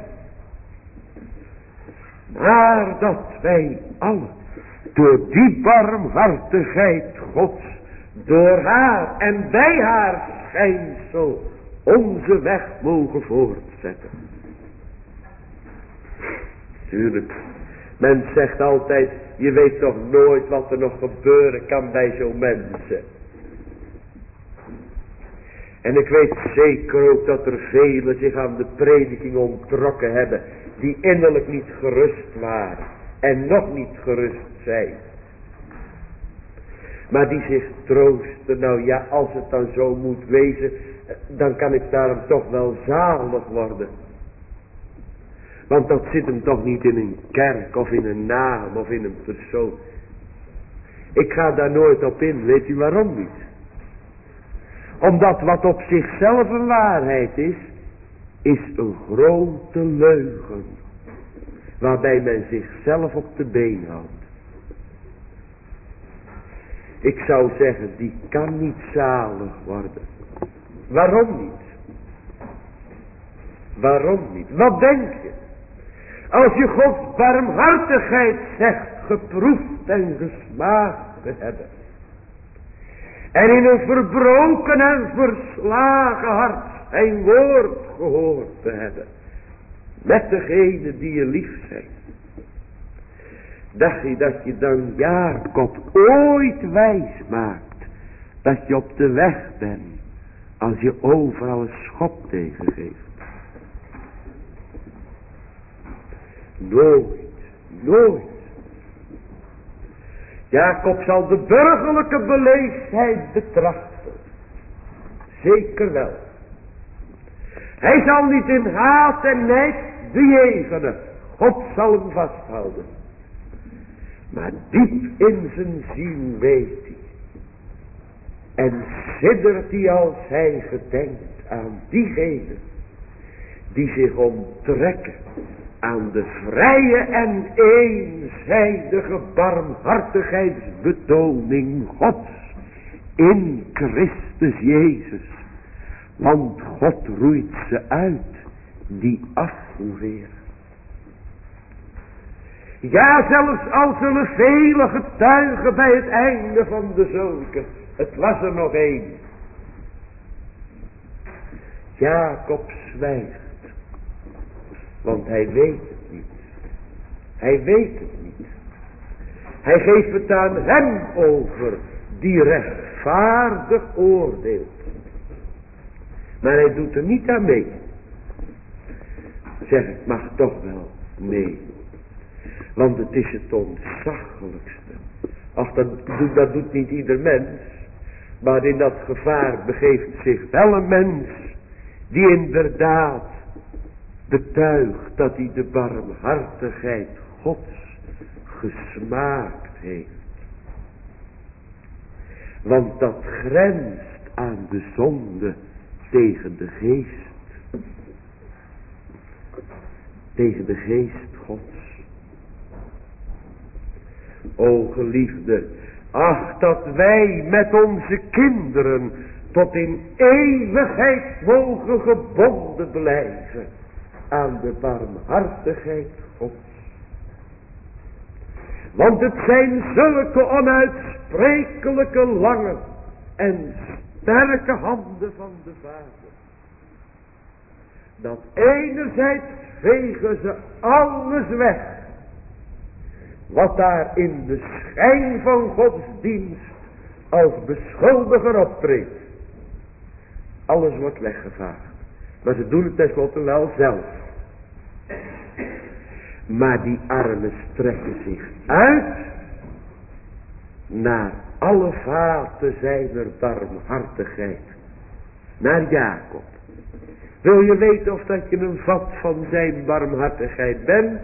Maar dat wij allen door die barmhartigheid Gods. Door haar en bij haar schijnsel onze weg mogen voortzetten. Tuurlijk, men zegt altijd, je weet toch nooit wat er nog gebeuren kan bij zo'n mensen. En ik weet zeker ook dat er velen zich aan de prediking onttrokken hebben, die innerlijk niet gerust waren en nog niet gerust zijn. Maar die zich troosten, nou ja, als het dan zo moet wezen, dan kan ik daarom toch wel zalig worden. Want dat zit hem toch niet in een kerk of in een naam of in een persoon. Ik ga daar nooit op in, weet u waarom niet? Omdat wat op zichzelf een waarheid is, is een grote leugen. Waarbij men zichzelf op de been houdt. Ik zou zeggen, die kan niet zalig worden. Waarom niet? Waarom niet? Wat denk je? Als je Gods barmhartigheid zegt, geproefd en gesmaakt te hebben. En in een verbroken en verslagen hart zijn woord gehoord te hebben. Met degene die je lief zijn. Dacht je dat je dan Jacob ooit wijs maakt. Dat je op de weg bent. Als je overal een schop tegen geeft. Nooit, nooit. Jacob zal de burgerlijke beleefdheid betrachten. Zeker wel. Hij zal niet in haat en nijd bejegenen. God zal hem vasthouden. Maar diep in zijn ziel weet hij. En siddert hij als hij gedenkt aan diegenen die zich onttrekken aan de vrije en eenzijdige barmhartigheidsbetoning Gods in Christus Jezus. Want God roeit ze uit die afvoeren. Ja, zelfs al zullen vele getuigen bij het einde van de zulke. Het was er nog één. Jacob zwijgt. Want hij weet het niet. Hij weet het niet. Hij geeft het aan hem over die rechtvaardig oordeelt. Maar hij doet er niet aan mee. Zeg, ik mag toch wel mee. Want het is het ontzaglijkste. Ach, dat doet, dat doet niet ieder mens. Maar in dat gevaar begeeft zich wel een mens. Die inderdaad betuigt dat hij de barmhartigheid Gods gesmaakt heeft. Want dat grenst aan de zonde tegen de geest. Tegen de geest Gods. O geliefde, ach dat wij met onze kinderen tot in eeuwigheid mogen gebonden blijven aan de barmhartigheid Gods. Want het zijn zulke onuitsprekelijke lange en sterke handen van de Vader. Dat enerzijds vegen ze alles weg. Wat daar in de schijn van Gods dienst als beschuldiger optreedt. Alles wordt weggevaagd. Maar ze doen het tenslotte wel zelf. Maar die armen strekken zich uit naar alle vaten zijner barmhartigheid. Naar Jacob. Wil je weten of dat je een vat van zijn barmhartigheid bent?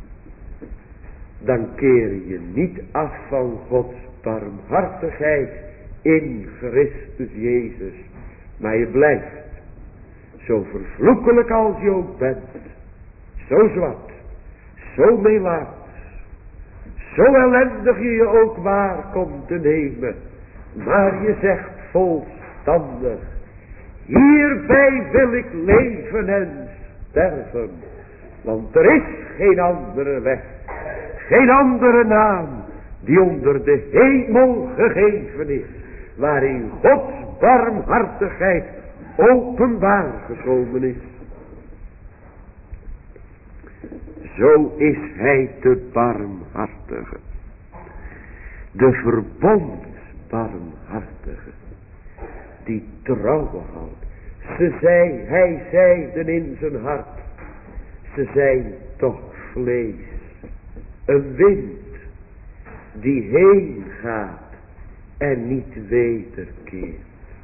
Dan keer je niet af van Gods barmhartigheid in Christus Jezus. Maar je blijft zo vervloekelijk als je ook bent. Zo zwart. Zo melaats. Zo ellendig je je ook waar komt te nemen. Maar je zegt volstandig. Hierbij wil ik leven en sterven. Want er is geen andere weg. Geen andere naam die onder de hemel gegeven is. Waarin Gods barmhartigheid openbaar gekomen is. Zo is hij de barmhartige. De verbondsbarmhartige. Die trouwen houdt. Ze zei, hij zeiden in zijn hart, ze zijn toch vlees. Een wind die heen gaat en niet wederkeert.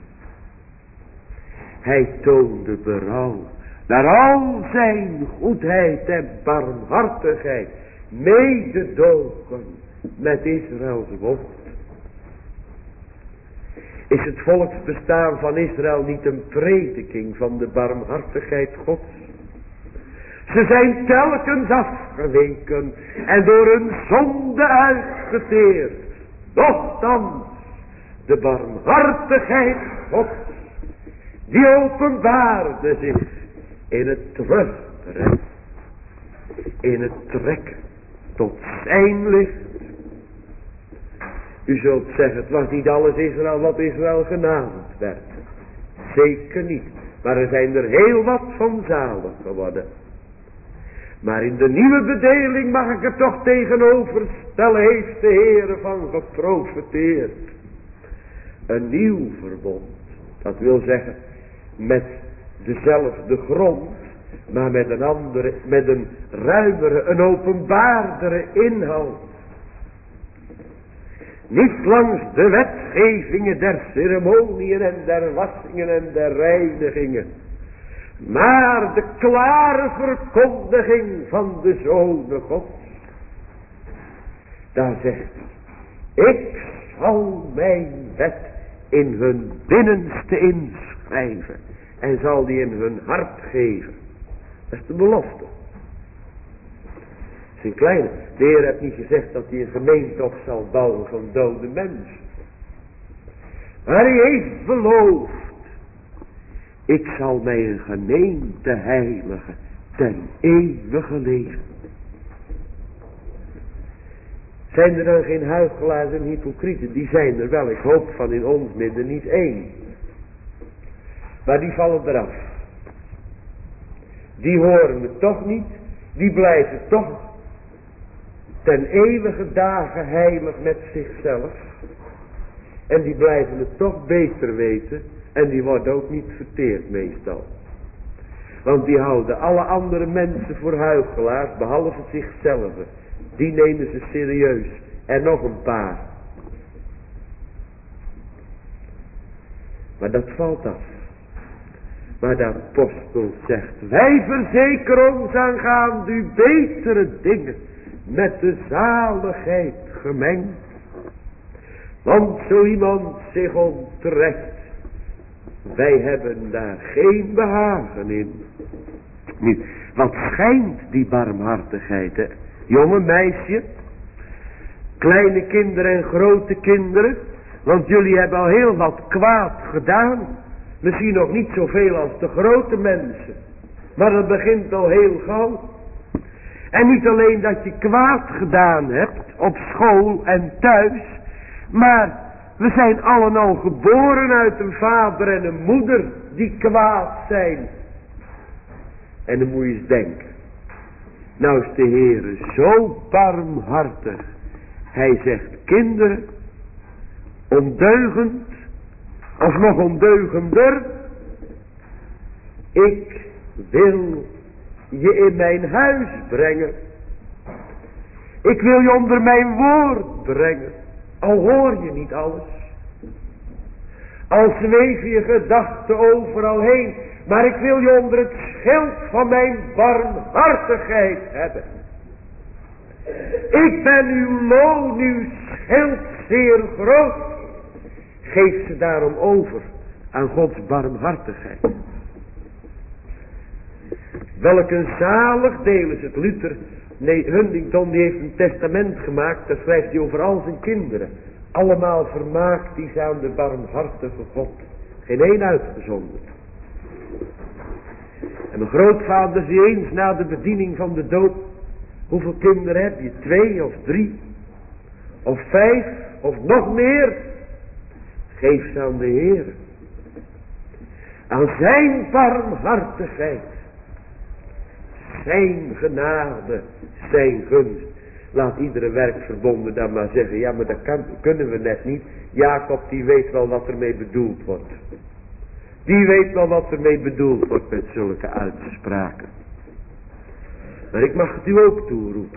Hij toonde berouw naar al zijn goedheid en barmhartigheid, mededogen met Israëls wond. Is het volksbestaan van Israël niet een prediking van de barmhartigheid Gods? Ze zijn telkens afgeweken en door hun zonde uitgeteerd. Nochtans, de barmhartigheid Gods, die openbaarde zich in het terugbrengen, in het trekken tot zijn licht. U zult zeggen, het was niet alles Israël wat Israël genaamd werd. Zeker niet. Maar er zijn er heel wat van zalig geworden. Maar in de nieuwe bedeling mag ik er toch tegenover stellen, heeft de Heere van geprofeteerd. Een nieuw verbond. Dat wil zeggen, met dezelfde grond, maar met een andere, met een ruimere, een openbaardere inhoud. Niet langs de wetgevingen der ceremoniën en der wassingen en der reinigingen, maar de klare verkondiging van de Zonen Gods. Daar zegt hij, ik zal mijn wet in hun binnenste inschrijven en zal die in hun hart geven. Dat is de belofte. Dat is een kleine. De Heer heeft niet gezegd dat hij een gemeente op zal bouwen van dode mensen. Maar hij heeft beloofd, ik zal mij een gemeente heiligen ten eeuwige leven. Zijn er dan geen huichelaars en hypocrieten? Die zijn er wel. Ik hoop van in ons midden niet één. Maar die vallen eraf. Die horen het toch niet. Die blijven toch ten eeuwige dagen heilig met zichzelf. En die blijven het toch beter weten. En die worden ook niet verteerd meestal. Want die houden alle andere mensen voor huichelaars, behalve zichzelf. Die nemen ze serieus. En nog een paar. Maar dat valt af. Maar de apostel zegt, wij verzekeren ons aangaande u betere dingen met de zaligheid gemengd. Want zo iemand zich onttrekt, wij hebben daar geen behagen in. Nu, wat schijnt die barmhartigheid, hè? Jonge meisje, kleine kinderen en grote kinderen, want jullie hebben al heel wat kwaad gedaan. Misschien nog niet zoveel als de grote mensen, maar het begint al heel gauw. En niet alleen dat je kwaad gedaan hebt op school en thuis, maar we zijn allen al geboren uit een vader en een moeder die kwaad zijn. En dan moet je eens denken. Nou is de Heere zo barmhartig. Hij zegt, kinderen, ondeugend, of nog ondeugender, ik wil je in mijn huis brengen. Ik wil je onder mijn woord brengen. Al hoor je niet alles. Al zweef je gedachten overal heen. Maar ik wil je onder het schild van mijn barmhartigheid hebben. Ik ben uw loon, uw schild zeer groot. Geef ze daarom over aan Gods barmhartigheid. Welk een zalig deel is het. Luther, nee, Huntington, die heeft een testament gemaakt. Daar schrijft hij over al zijn kinderen. Allemaal vermaakt die ze aan de barmhartige God. Geen één uitgezonderd. En mijn grootvader zei eens na de bediening van de doop. Hoeveel kinderen heb je? Twee of drie? Of vijf? Of nog meer? Geef ze aan de Heer. Aan zijn barmhartigheid. Zijn genade. Zijn gunst. Laat iedere werkverbonden dan maar zeggen. Ja, maar dat kan, kunnen we net niet. Jacob die weet wel wat ermee bedoeld wordt. Die weet wel wat ermee bedoeld wordt met zulke uitspraken. Maar ik mag het u ook toeroepen.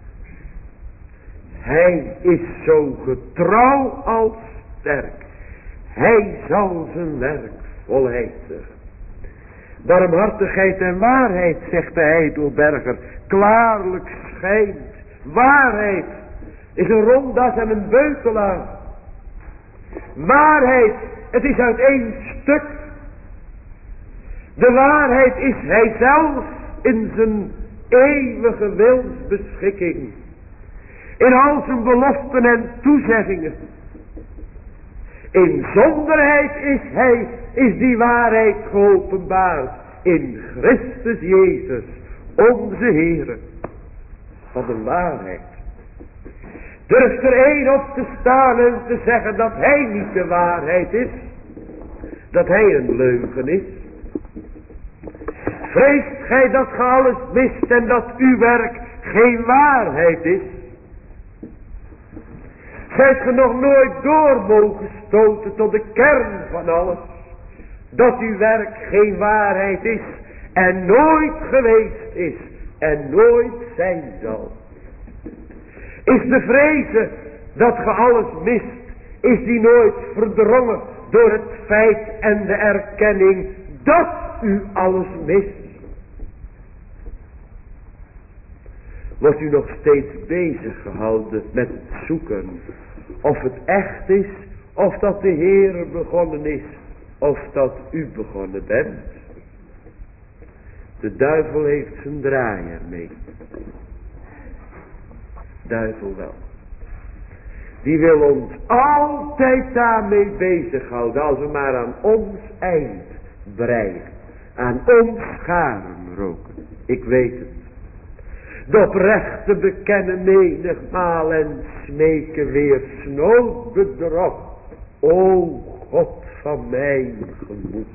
Hij is zo getrouw als sterk. Hij zal zijn werk voleindigen. Barmhartigheid en waarheid, zegt de Heidelberger, klaarlijk schijnt. Waarheid is een rondas en een beukelaar. Waarheid, het is uit één stuk. De waarheid is hij zelf in zijn eeuwige wilsbeschikking. In al zijn beloften en toezeggingen. In zonderheid is hij, is die waarheid geopenbaard. In Christus Jezus, onze Heere. Wat een waarheid. Durft er één op te staan en te zeggen dat hij niet de waarheid is. Dat hij een leugen is. Vreest gij dat ge alles mist en dat uw werk geen waarheid is? Zijt ge nog nooit door mogen stoten tot de kern van alles? Dat uw werk geen waarheid is en nooit geweest is en nooit zijn zal. Is de vreze dat ge alles mist, is die nooit verdrongen door het feit en de erkenning dat u alles mist? Wordt u nog steeds bezig gehouden met het zoeken of het echt is, of dat de Heer begonnen is, of dat u begonnen bent? De duivel heeft zijn draaier mee. Duivel wel. Die wil ons altijd daarmee bezighouden, als we maar aan ons eind breien, aan ons scharen roken. Ik weet het. De oprechte bekennen menigmaal en smeken weer snood bedrog. O God van mijn gemoed.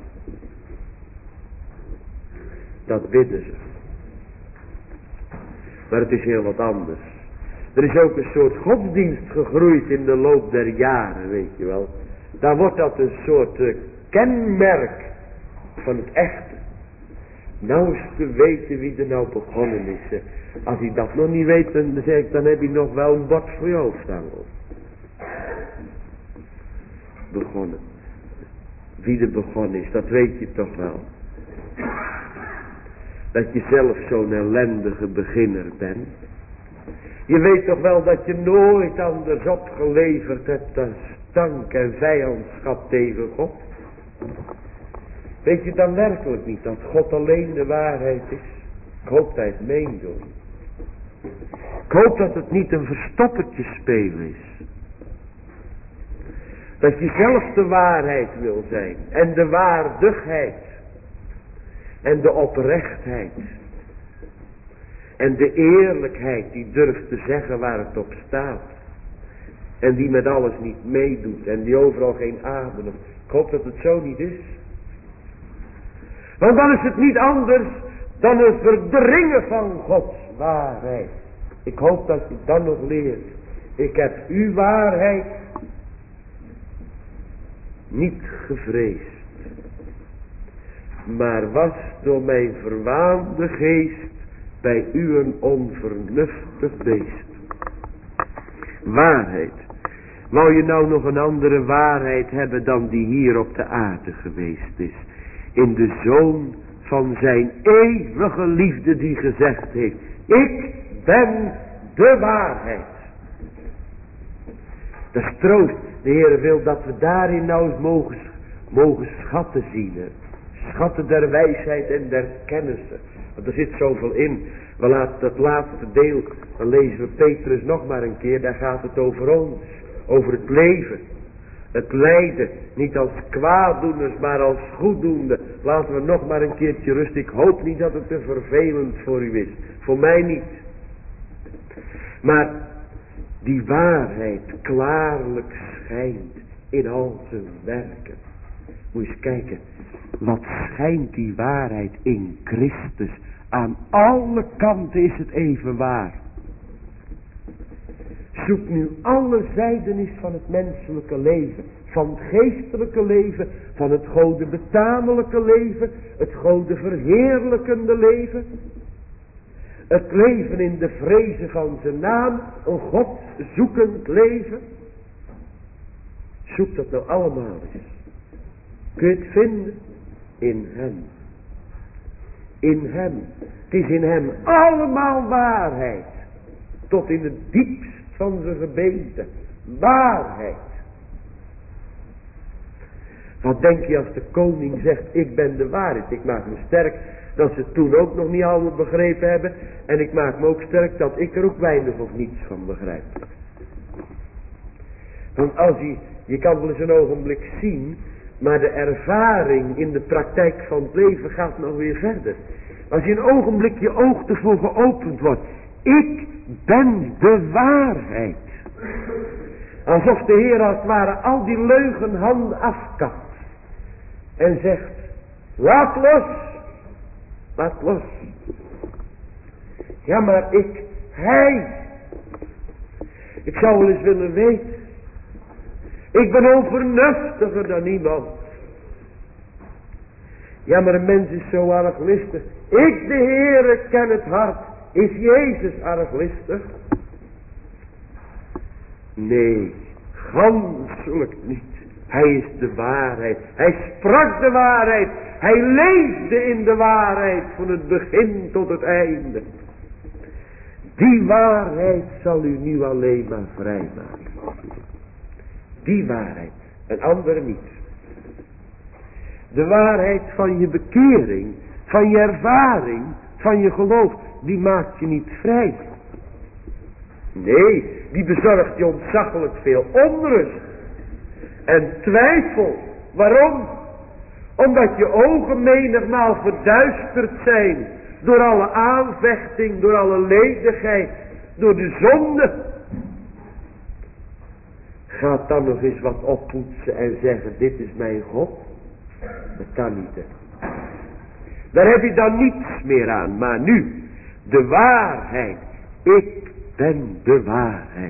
Dat bidden ze. Maar het is heel wat anders. Er is ook een soort godsdienst gegroeid in de loop der jaren, weet je wel. Daar wordt dat een soort uh, kenmerk van het echte. Nou eens te weten wie er nou begonnen is. Als hij dat nog niet weet, dan zeg ik, dan heb je nog wel een bord voor je hoofd staan. Begonnen. Wie er begonnen is, dat weet je toch wel. Dat je zelf zo'n ellendige beginner bent. Je weet toch wel dat je nooit anders opgeleverd hebt dan stank en vijandschap tegen God. Weet je dan werkelijk niet dat God alleen de waarheid is? Ik hoop dat het meent hoor. Ik hoop dat het niet een verstoppertje spelen is. Dat je zelf de waarheid wil zijn. En de waardigheid. En de oprechtheid. En de eerlijkheid die durft te zeggen waar het op staat. En die met alles niet meedoet. En die overal geen adem. Ik hoop dat het zo niet is. Want dan is het niet anders dan een verdringen van Gods waarheid. Ik hoop dat je dan nog leert. Ik heb uw waarheid niet gevreesd. Maar was door mijn verwaande geest bij u een onvernuftig beest. Waarheid. Wou je nou nog een andere waarheid hebben dan die hier op de aarde geweest is? In de Zoon van zijn eeuwige liefde die gezegd heeft. Ik ben de waarheid. Dat is troost. De Heer wil dat we daarin nou eens mogen, mogen schatten zien. Hè. Schatten der wijsheid en der kennissen. Want er zit zoveel in. We laten dat laatste deel. Dan lezen we Petrus nog maar een keer. Daar gaat het over ons. Over het leven. Het lijden. Niet als kwaaddoeners maar als goeddoende. Laten we nog maar een keertje rusten. Ik hoop niet dat het te vervelend voor u is. Voor mij niet. Maar die waarheid klaarlijk schijnt in al zijn werken. Moet je eens kijken. Wat schijnt die waarheid in Christus. Aan alle kanten is het even waar. Zoek nu alle zijdenis van het menselijke leven. Van het geestelijke leven. Van het Gode betamelijke leven. Het Gode verheerlijkende leven. Het leven in de vrezen van zijn naam. Een God zoekend leven. Zoek dat nou allemaal eens. Kun je het vinden? In hem. In hem. Het is in hem allemaal waarheid. Tot in het diepst van zijn gebeente. Waarheid. Wat denk je als de koning zegt, ik ben de waarheid. Ik maak me sterk dat ze het toen ook nog niet allemaal begrepen hebben. En ik maak me ook sterk dat ik er ook weinig of niets van begrijp. Want als je, je kan wel eens een ogenblik zien, maar de ervaring in de praktijk van het leven gaat nog weer verder. Als je een ogenblik je oog ervoor geopend wordt. Ik ben de waarheid. Alsof de Heer als het ware al die leugenhanden afkapt. En zegt, laat los. Laat los. Ja, maar ik, hij. Ik zou wel eens willen weten. Ik ben overnuftiger dan iemand. Ja, maar een mens is zo arglistig. Ik, de Heere, ken het hart. Is Jezus arglistig? Nee, ganselijk niet. Hij is de waarheid. Hij sprak de waarheid. Hij leefde in de waarheid van het begin tot het einde. Die waarheid zal u nu alleen maar vrijmaken. Die waarheid. Een andere niet. De waarheid van je bekering. Van je ervaring. Van je geloof. Die maakt je niet vrij. Nee, die bezorgt je ontzaglijk veel onrust. En twijfel. Waarom? Omdat je ogen menigmaal verduisterd zijn. Door alle aanvechting, door alle ledigheid, door de zonde. Ga dan nog eens wat oppoetsen en zeggen, dit is mijn God. Dat kan niet. Hè. Daar heb je dan niets meer aan. Maar nu, de waarheid. Ik ben de waarheid.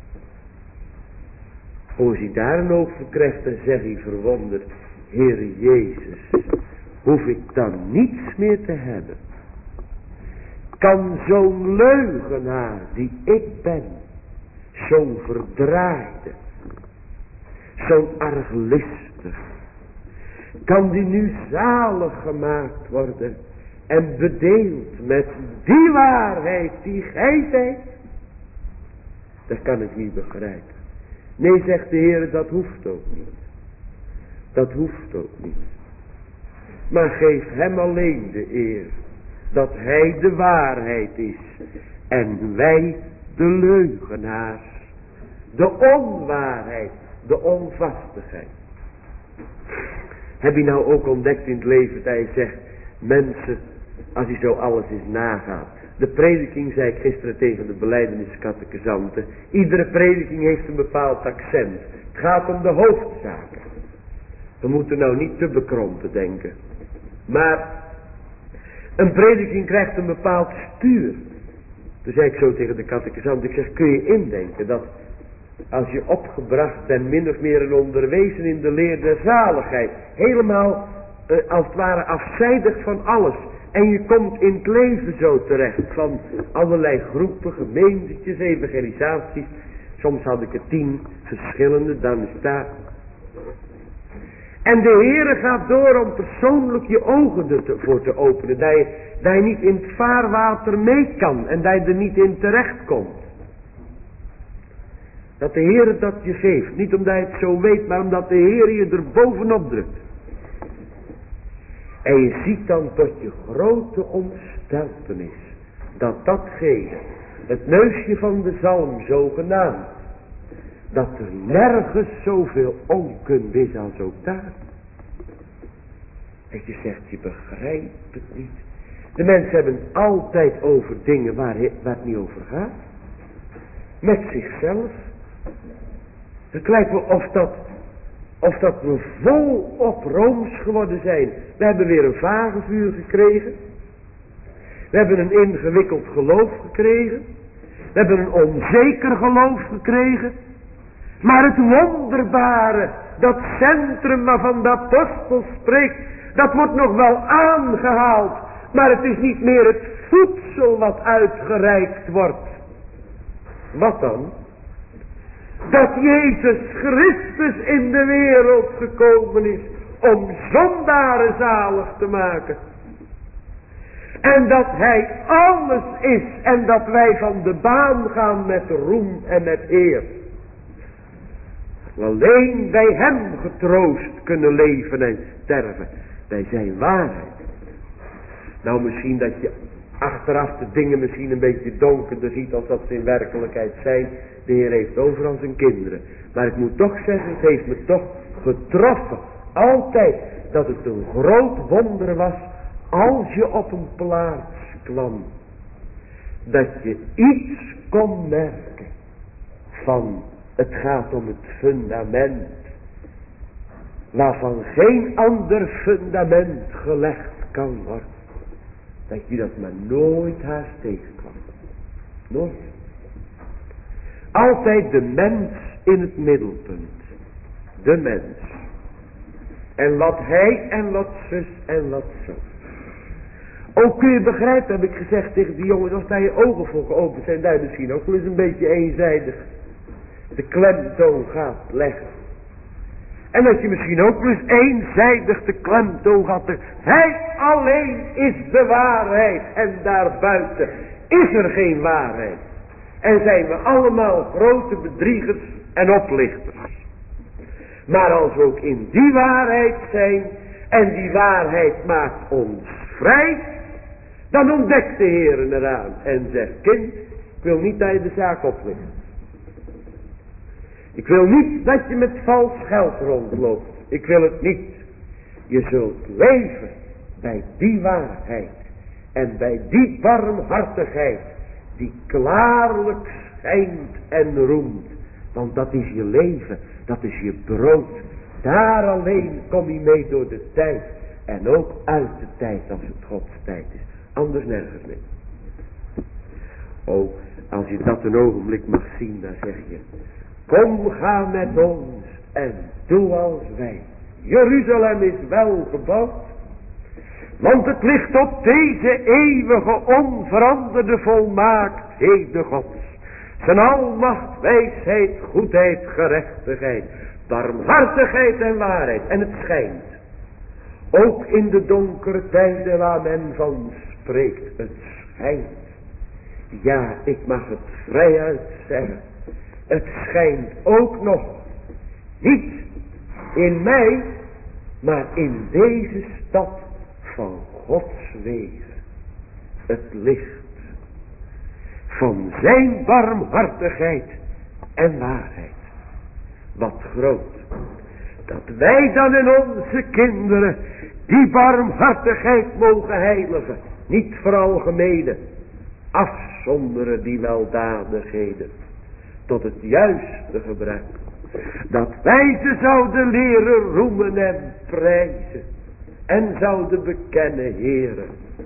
Als je daar een over krijgt, dan zeg je verwonderd, Heere Jezus, hoef ik dan niets meer te hebben. Kan zo'n leugenaar die ik ben, zo'n verdraaide, zo'n arglistig, kan die nu zalig gemaakt worden en bedeeld met die waarheid die gij zijt? Dat kan ik niet begrijpen. Nee, zegt de Heer, dat hoeft ook niet. Dat hoeft ook niet. Maar geef hem alleen de eer. Dat hij de waarheid is. En wij de leugenaars. De onwaarheid. De onvastigheid. Heb je nou ook ontdekt in het leven dat hij zegt. Mensen, als je zo alles eens nagaat. De prediking, zei ik gisteren tegen de belijdeniscatechisanten. Iedere prediking heeft een bepaald accent. Het gaat om de hoofdzaken. We moeten nou niet te bekrompen denken. Maar een prediking krijgt een bepaald stuur. Toen zei ik zo tegen de catechisant. Ik zeg, kun je indenken dat als je opgebracht bent min of meer en onderwezen in de leer der zaligheid. Helemaal uh, als het ware afzijdig van alles. En je komt in het leven zo terecht van allerlei groepen, gemeentjes, evangelisaties. Soms had ik er tien verschillende, dan is daar. En de Heere gaat door om persoonlijk je ogen ervoor te openen. Dat je, dat je niet in het vaarwater mee kan en dat je er niet in terecht komt. Dat de Heere dat je geeft. Niet omdat je het zo weet, maar omdat de Heere je er bovenop drukt. En je ziet dan tot je grote ontsteltenis dat datgene, het neusje van de zalm zogenaamd, dat er nergens zoveel onkunde is als ook daar. En je zegt, je begrijpt het niet. De mensen hebben altijd over dingen waar, waar het niet over gaat. Met zichzelf. Het lijkt wel of dat, of dat we vol op rooms geworden zijn. We hebben weer een vagevuur gekregen. We hebben een ingewikkeld geloof gekregen. We hebben een onzeker geloof gekregen. Maar het wonderbare, dat centrum waarvan de apostel spreekt, dat wordt nog wel aangehaald. Maar het is niet meer het voedsel wat uitgereikt wordt. Wat dan? Dat Jezus Christus in de wereld gekomen is om zondaren zalig te maken. En dat hij alles is en dat wij van de baan gaan met roem en met eer. Alleen bij hem getroost kunnen leven en sterven. Bij zijn waarheid. Nou, misschien dat je achteraf de dingen misschien een beetje donkerder ziet als dat ze in werkelijkheid zijn. De Heer heeft overal zijn kinderen. Maar ik moet toch zeggen, het heeft me toch getroffen. Altijd dat het een groot wonder was als je op een plaats kwam. Dat je iets kon merken van het gaat om het fundament. Waarvan geen ander fundament gelegd kan worden. Dat je dat maar nooit haast tegenkwam. Nooit. Altijd de mens in het middelpunt. De mens. En wat hij en wat zus en wat zo. Ook kun je begrijpen, heb ik gezegd tegen die jongens, als daar je ogen voor geopend zijn, daar misschien ook wel eens een beetje eenzijdig de klemtoon gaat leggen. En dat je misschien ook wel eens eenzijdig de klemtoon gaat leggen. Hij alleen is de waarheid en daarbuiten is er geen waarheid. En zijn we allemaal grote bedriegers en oplichters. Maar als we ook in die waarheid zijn en die waarheid maakt ons vrij, dan ontdekt de Heer eraan en zegt, kind, ik wil niet dat je de zaak oplicht. Ik wil niet dat je met vals geld rondloopt. Ik wil het niet. Je zult leven bij die waarheid en bij die barmhartigheid die klaarlijk schijnt en roemt. Want dat is je leven, dat is je brood. Daar alleen kom je mee door de tijd. En ook uit de tijd als het Gods tijd is. Anders nergens mee. Oh, als je dat een ogenblik mag zien, dan zeg je, kom, ga met ons en doe als wij. Jeruzalem is wel gebouwd. Want het ligt op deze eeuwige, onveranderde volmaaktheden Gods. Zijn almacht, wijsheid, goedheid, gerechtigheid, barmhartigheid en waarheid. En het schijnt. Ook in de donkere tijden waar men van spreekt. Het schijnt. Ja, ik mag het vrijuit zeggen. Het schijnt ook nog. Niet in mij, maar in deze stad van Gods wezen. Het licht van zijn barmhartigheid en waarheid. Wat groot. Dat wij dan in onze kinderen die barmhartigheid mogen heiligen. Niet veralgemenen. Afzonderen die weldadigheden. Tot het juiste gebruik. Dat wij ze zouden leren roemen en prijzen. En zouden bekennen, Heere.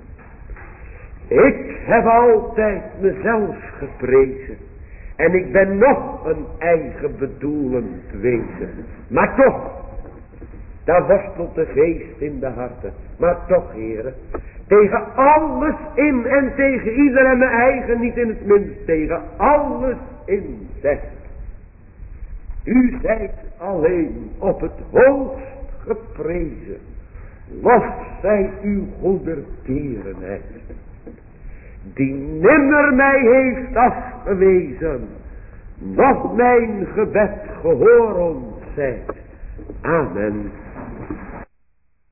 Ik heb altijd mezelf geprezen. En ik ben nog een eigen bedoelend wezen. Maar toch, daar worstelt de geest in de harten. Maar toch, Heere, tegen alles in en tegen ieder en mijn eigen niet in het minst. Tegen alles in zegt. U zijt alleen op het hoogst geprezen. Lof zij uw goedertierenheid. Die nimmer mij heeft afgewezen. Nog mijn gebed gehoor ontzeit. Amen.